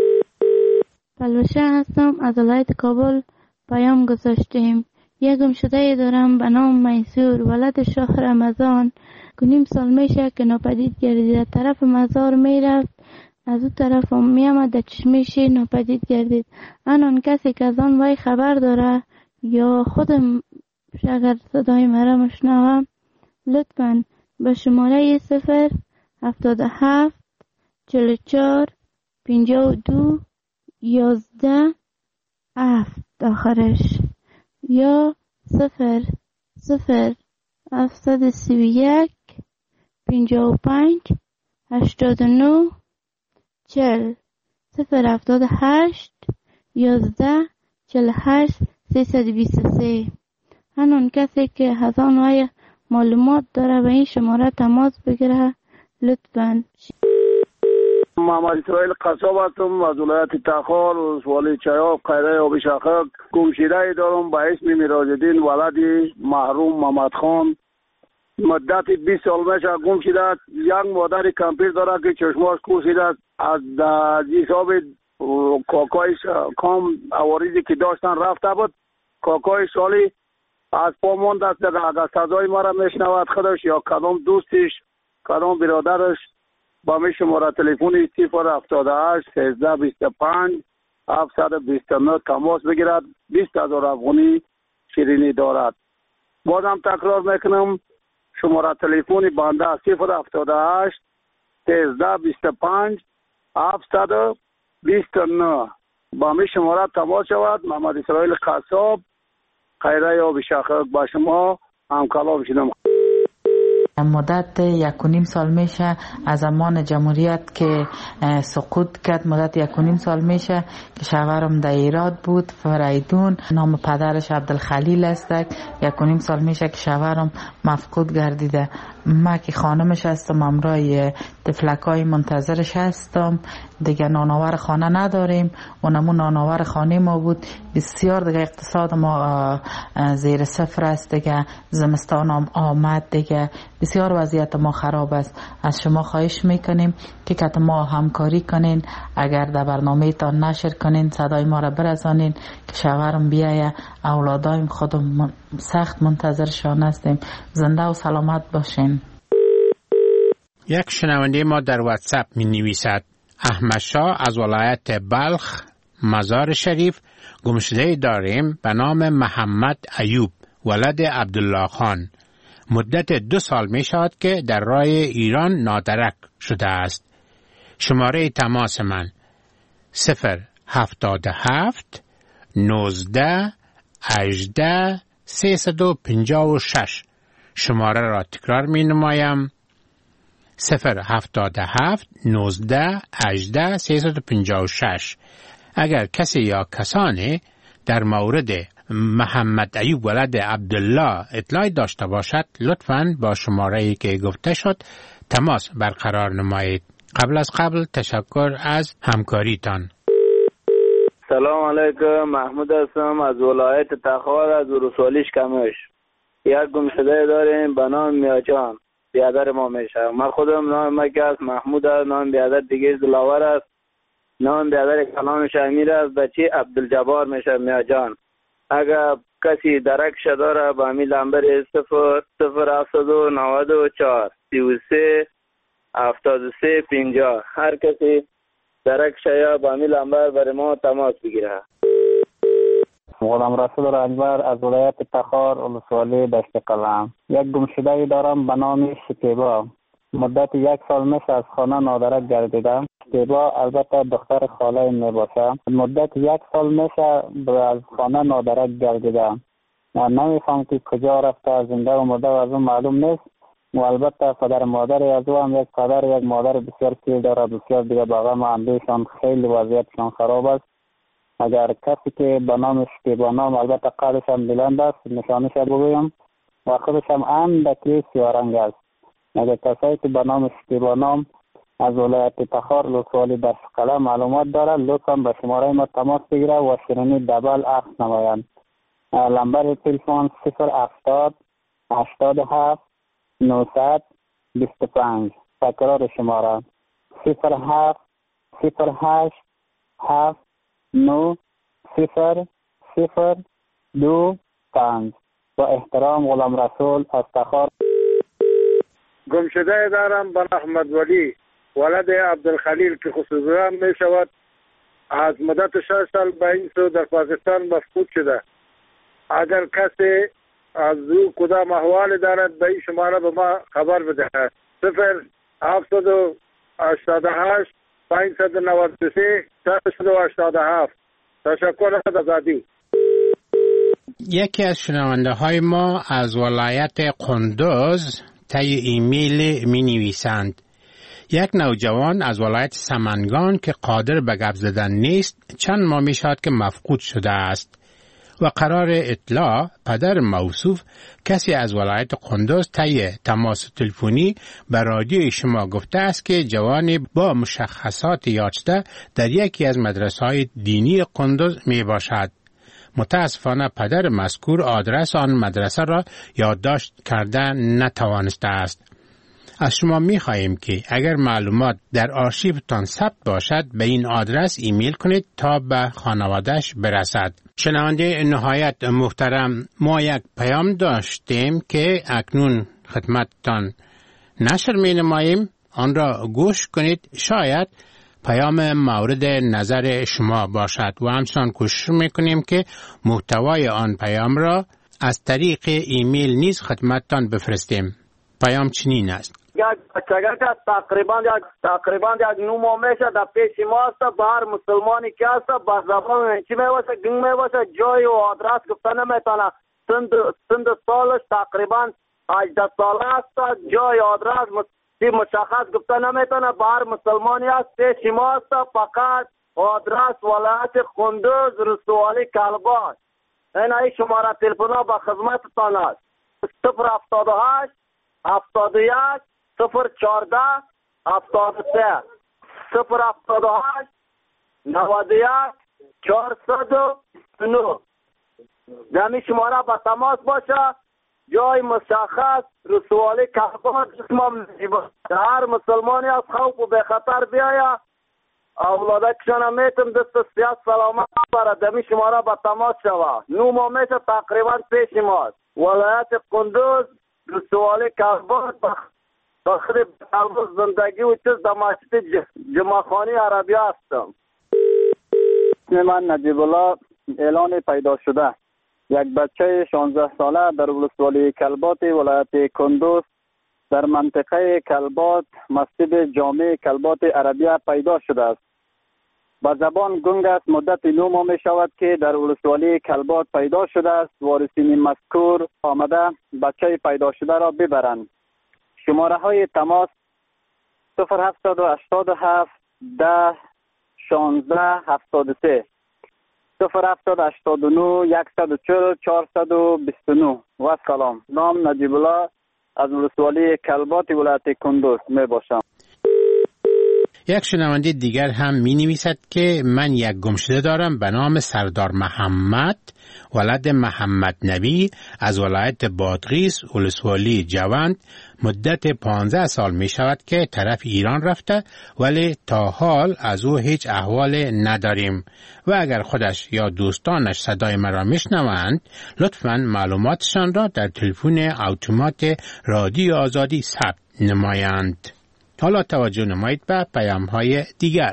پلوشه هستم از ولایت کابل پیام گذاشتیم. یک گمشده دارم به نام میسور ولد شاه رمضان که نیم سال میشه که ناپدید گردید، طرف مزار میرفت از اون طرف هم میامد در چشمش ناپدید گردید. آنان کسی که از آن وی خبر داره یا خودم اگر صدای مرا مشنوم لطفاً به شماره صفر هفتاد و هفت چهل و چهار پنجاه و دو یازده هفت آخرش یا صفر صفر هفتصد و سی و یک پنجاه و پنج هشتاد و نه چهل صفر هفتاد و هشت یازده چهل و هشت سیصد و بیست و سه. هنون کسی که از آن وی معلومات داره به این شماره تماس بگیره لطفاً. محمد اسرائیل قصاب هستم از ولایت تخار ولسوالی چایاب قریه آبی شاخک. گمشده دارم به اسم میراج‌الدین ولد محروم محمد خان. مدت بیست سال میشه گم شده. یک مادر کمپیر داره که چشماش کوسیده از حساب کاکایش کام عوارضی که داشتن رفته بود. کاکای سالی از پا مانده است. اگر صدای ما را میشنود خودش یا کدام دوستش فرام برادرش با می شماره تلفن صفر هفتاد و هشت سیزده بیست و پنج هفتصد و بیست و نه تماس بگیرد. بیست هزار افغانی شیرینی دارد. بازم تکرار میکنم شماره تلفن بنده صفر هفتاد و هشت سیزده بیست و پنج هفتصد و بیست و نه. با می شماره تماس شود. محمد اسرائیل قصاب، خیره آب شاخک با شما هم کلام شدم. مدت یک و نیم سال میشه از زمان جمهوریت که سقوط کرد. مدت یک و نیم سال میشه که شوهرم در ایراد بود، فریدون، نام پدرش عبدالخلیل است. یک و نیم سال میشه که شوهرم مفقود گردیده. ما که خانمش هستم، امرای تفلکای منتظرش هستم. دیگه نانآور خانه نداریم. اونمون نانآور خانه ما بود. بسیار دیگه اقتصاد ما زیر صفر است. دیگه زمستان هم آمد، دیگه بسیار وضعیت ما خراب است. از شما خواهش میکنیم که کت ما همکاری کنین. اگر در برنامه تان نشر کنین، صدای ما را برسانین که شوهرم بیایه. اولادایم خودم سخت منتظرشان هستیم. زنده و سلامت باشین. یک شنونده ما در واتساپ می نویسد: احمد شاه از ولایت بلخ مزار شریف گمشده داریم به نام محمد ایوب ولد عبدالله خان. مدت دو سال می شود که در راه ایران نادرک شده است. شماره تماس من صفر هفتاد و هفت نوزده هجده سیصد و پنجاه و شش. شماره را تکرار می نمایم: صفر هفتاد و هفت نوزده هجده سیصد و پنجاه و شش. اگر کسی یا کسانی در مورد محمد ایوب ولد عبدالله اطلاعی داشته باشد، لطفاً با شماره‌ای که گفته شد تماس برقرار نمایید. قبل از قبل تشکر از همکاریتان. سلام علیکم، محمود هستم از ولایت تخار از ورسوالیش کمش. یک گمشده داریم به نام میاجان، بیادر ما میشه. من خودم نام مکه است، محمود است. نام بیادر دیگه دلاور است. نام بیادر کلامش امیر است. بچه عبدالجبار میشه میاجان. اگر کسی درکش داره با می لنبر صفر صفر هفتاد و نود و چهار سی و سه هفتاد و سه پنجاه. هر کسی درکش یا با می لنبر بر ما تماس بگیره. غلام رسول رنجبر از ولایت تخار ولسوالی دشت قلم. یک گمشده دارم به نام شکیبا. مدت یک سال میشه از خانه نادرک گردیدم. شکیبا البته دختر خاله می باشه. مدت یک سال میشه از خانه نادرک گردیدم. من نمیفهم که کجا رفته، زنده و مرده و از اون معلوم نیست. و البته پدر مادر از او هم یک پدر یک مادر بسیار پیر داره. بسیار دیگه باقا ما اندیشان خیلی وضعیتشان خراب است. اگر کسی که به نام شکیبا نام، البته قدش هم بلند است، نشانش بگویم و خودش هم اندکی سیارنگ است. اگر کسایی که به نام شکیبا نام از ولایت تخار ولسوالی دشت قلم معلومات داره، لطفا به شماره ما تماس بگیره و شیرینی دبل عکس نمایند. لمبر تلفن صفر هفتاد هشتاد و هفت نهصد بیست و پنج. تکرار شماره صفر هفت صفر هشت هفت نو صفر صفر دو پنج. با احترام، غلام رسول از تخار. گمشده دارم به احمد ولی ولد عبدالخلیل که خصوصا می شود. از مدت شش سال به این سو در پاکستان مفقود شده. اگر کسی از او کدام احوال دارد به این شماره به ما خبر بده. صفر هفتاد و هشتاد و هشت پانصد و نود و سه سیصد و هشتاد و هفت. تشکر از آزادی. یکی از شنونده های ما از ولایت قندوز طی ایمیل می نویسند: یک نوجوان از ولایت سمنگان که قادر به گپ زدن نیست چند ماه می شود که مفقود شده است و قرار اطلاع پدر موصوف کسی از ولایت قندوز طی تماس تلفنی به رادیوی شما گفته است که جوانی با مشخصات یافته در یکی از مدرسه‌های دینی قندوز می باشد. متاسفانه پدر مذکور آدرس آن مدرسه را یادداشت کرده نتوانسته است. از شما می خواهیم که اگر معلومات در آرشیوتان ثبت باشد به این آدرس ایمیل کنید تا به خانواده‌اش برسد. شنونده نهایت محترم، ما یک پیام داشتیم که اکنون خدمتتان نشر می نماییم، آن را گوش کنید، شاید پیام مورد نظر شما باشد و همچنان کوشش میکنیم که محتوای آن پیام را از طریق ایمیل نیز خدمتتان بفرستیم. پیام چنین است: یک بچگه که تقریبا یک تقریبا یک نو ماه میشه در پیش ما است. به هر مسلمانی که است با زبان چی میواسه گنگ میواسه جای و آدرس گفته نمیتونه. سند سند سالش تقریبا هجده ساله است. جای آدرس مشخص گفته نمیتونه. به هر مسلمانی است پیش ما است. فقط آدرس ولایت کندوز رسوالی کلباش. این ای شماره تلفن ها به خدمتتان است: صفر هفتاد و هشت هفتاد و یک صفر چهارده هفتاد و سه صفر هفتاد و هشت نود و یک چهارصد و نه. دمی شماره به تماس باشه. جای مشخص رسوالی کلباش اسمم نجیبه. هر مسلمانی از خوف و به خطر بیاید اولاده کشانه میتم دست سیاست سلامت برای دمی شماره به تماس شوه. نو ما میشه تقریبا پیش ماست. ولایت کندوز رسوالی کلباش بخری کلباش زندگی و چیز در مسجد جمعخانی عربی هستم. من نجیب الله اعلان پیدا شده. یک بچه شانزده ساله در ولسوالی کلبات ولایت کندوز در منطقه کلبات مسجد جامع کلبات عربیه پیدا شده است. با زبان گنگ است. مدت نو ماه می شود که در ولسوالی کلبات پیدا شده است. وارثین مذکور آمده بچه پیدا شده را ببرند. شماره های تماس صفر هفتاد و هشتاد و هفت ده شانزده هفتاد و سه صفر هفتاد هشتاد و نه یکصد و چهل چهارصد و بیست و نه. و سلام. نام نجیب الله از ولسوالی کلبات ولایت کندوز می باشم. یک شنونده دیگر هم می نویسد که من یک گمشده دارم به نام سردار محمد ولد محمد نبی از ولایت بادغیس ولسوالی جوند. مدت پانزده سال می شود که طرف ایران رفته ولی تا حال از او هیچ احوال نداریم و اگر خودش یا دوستانش صدای مرا میشنوند لطفاً معلوماتشان را در تلفن اتومات رادیو آزادی ثبت نمایند. حالا توجه نمایید به پیام های دیگر.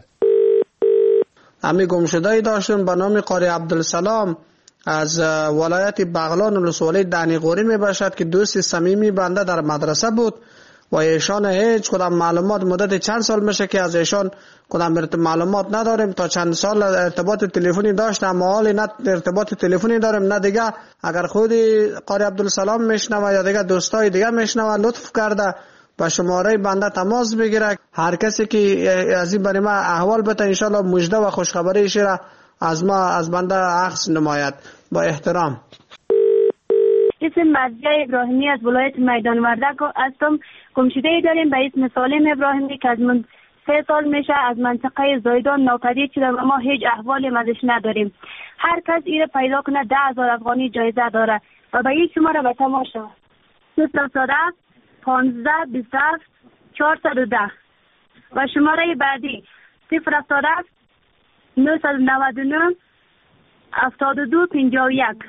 امی گمشده‌ای داشتم به نام قاری عبدالسلام از ولایت بغلان ولسوالی دنیقوری می باشد که دوست صمیمی بنده در مدرسه بود و ایشان هیچ کدام معلومات مدت چند سال میشه که از ایشان کدام معلومات نداریم. تا چند سال ارتباط تلفنی داشتم اما حالی نه ارتباط تلفنی داریم نه دیگه. اگر خودی قاری عبدالسلام میشنوه یا دیگه دوستای دیگه میشنوه لطف کرده با شماره بنده تماس بگیره. هر کسی که از این برای ما احوال بده انشالله مژده و خوشخبری ایشی را از ما از بنده اخذ نماید. با احترام. اسم مزیه ابراهیمی از ولایت میدان وردک هستم. گمشده ای داریم به اسم سالم ابراهیمی که از من سه سال میشه از منطقه زایدان ناپدید شده و ما هیچ احوالی ازش نداریم. هر کس ایره پیدا کنه ده هزار افغانی جایزه داره و به این شماره به تماس شود. صفر صد پانزده بیست و هفت چهارصد و ده و شماره بعدی صفر هفتاد و هفت نهصد و نود و نه هفتاد و دو پنجاه و یک.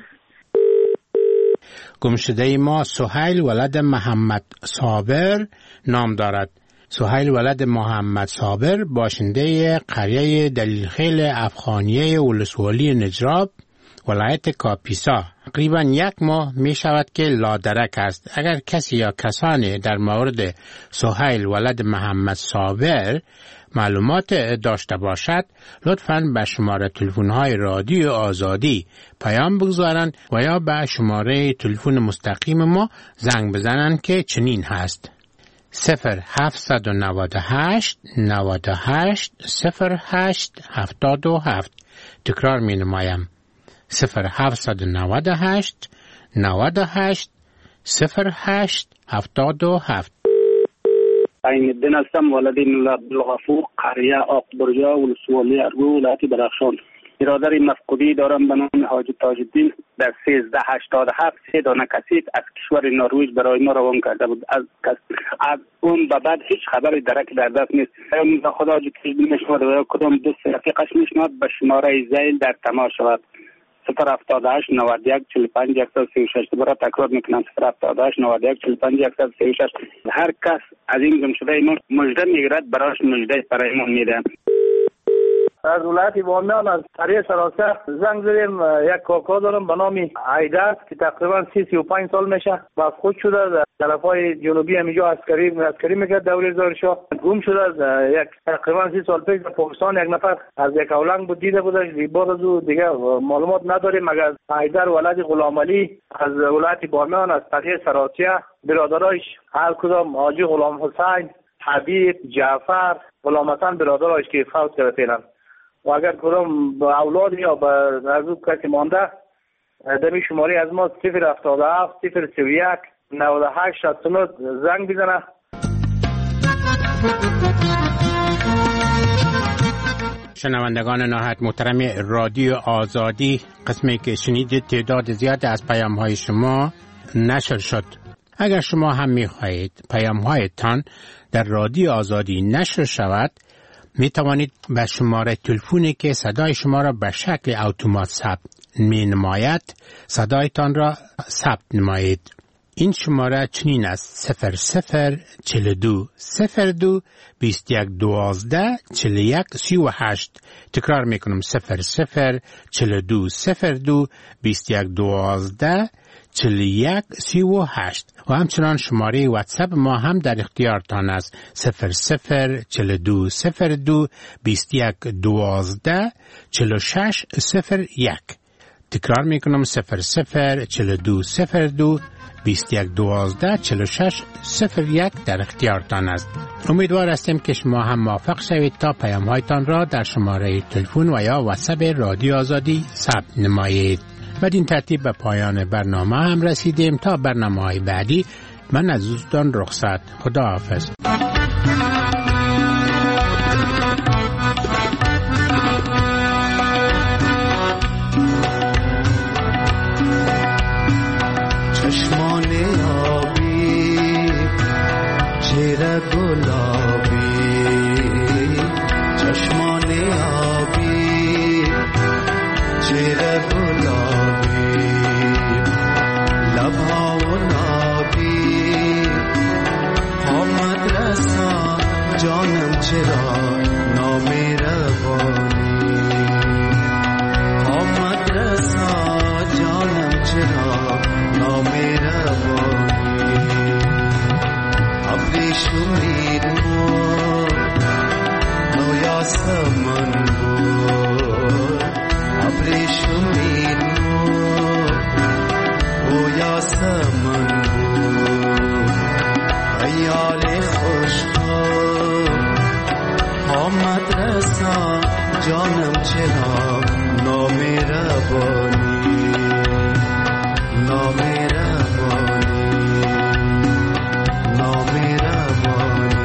گمشده ما سهیل ولد محمد صابر نام دارد. سهیل ولد محمد صابر باشنده قریه دلیلخیل افغانیه ولسوالی نجراب ولایت کاپیسا تقریبا یک ماه می شود که لادرک است. اگر کسی یا کسانی در مورد سهیل ولد محمد صابر معلومات داشته باشد لطفاً به شماره تلفن های رادیو آزادی پیام بگذارند و یا به شماره تلفن مستقیم ما زنگ بزنند که چنین هست: صفر هفتصد و نود و هشت نود و هشت صفر هشت هفتاد و هفت. تکرار می نمایم: صفر هفتصد و نود و هشت نود و هشت صفر هشت هفتاد و هفت. این الدین هستم ولد مولا عبدالغفور قریه آقبرجا ولسوالی ارگو ولایت درخشان. برادر مفقودی دارم به نام حاجی تاج الدین در سیزده هشتاد و هفت سه دانه کسیف از کشور نروژ برای ما روان کرده بود. از از اون به بعد هیچ خبری درک در دست نیست. خدا جو که میشود و کدام دوست رفیقش میشود به شماره زیل در تماس شود صفر هفتاد و هشت نود و یک چهل و پنج صد و سی و شش. دوباره تکرار میکنم صفر هفتاد و هشت نود و یک چهل و پنج صد و سی و شش. هر کس از این گمشده ما مژده میگیرد برایش مژده برایمون میده. از ولایت بامیان از طریق سراسر زنگ زدیم. یک کاکا دارم به نام عیدر که تقریبا سی سی و پنج سال میشه و خود شده در طرفای جنوبی همینجا عسکری عسکری میکرد دوره زارشاه. گم شده یک تقریبا سی سال پیش در پاکستان. یک نفر از یک اولنگ بود دیده بودش. بعد از او دیگه معلومات نداریم مگر عیدر ولد غلام علی از ولایت بامیان از طریق سراسیه برادرایش هر کدام حاجی غلام حسین، حبیب، جعفر، غلام حسن برادرایش که فوت کرده فعلا. و اگر کدام اولاد یا به نزدیک کسی مانده دمی شماره از ما صفر هفتاد و هفت صفر سی و یک نود و هشت شصت و نه زنگ بزنه. شنوندگان نهایت محترم رادیو آزادی، قسمی که شنیدید تعداد زیاد از پیام های شما نشر شد. اگر شما هم می خواهید پیام هایتان در رادیو آزادی نشر شود، می توانید به شماره تلفنی که صدای شما را به شکل اتومات ثبت می نماید صدایتان را ثبت نمایید. این شماره چنین است: صفر صفر چهل و دو صفر دو بیست یک دوازده چهل و یک سی و هشت. تکرار می کنم: صفر صفر چهل و دو صفر دو بیست یک دوازده چهل و یک سی و هشت. و همچنان شماره واتساپ ما هم در اختیارتان است: صفر صفر چهل و دو صفر دو بیست یک دوازده چهل و شش صفر یک. تکرار می کنم: صفر صفر چهل و دو صفر دو بیست یک دوازده چهل و شش صفر یک در اختیارتان است. امیدوار هستیم که شما هم موفق شوید تا پیام هایتان را در شماره تلفن و یا واتساپ رادیو آزادی ثبت نمایید. بدین ترتیب به پایان برنامه هم رسیدیم. تا برنامه های بعدی من از دوستان رخصت. خدا حافظ. چشمان آبی چهره گلابی، چشمان آبی چهره گلابی، لبها و نابی، آمد رسا جانم چرا نامهربانی، آمد رسا جانم چرا نامهربانی. ابری شمید مور نویا سمن بود، ابری شمید مور نویا سمن بود. خیال خوشگاه آمد رسا جانم چرا نامهربانی، نامهربانی، نامهربانی.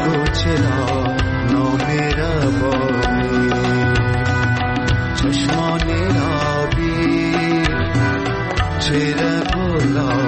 چشمان شیر گلاب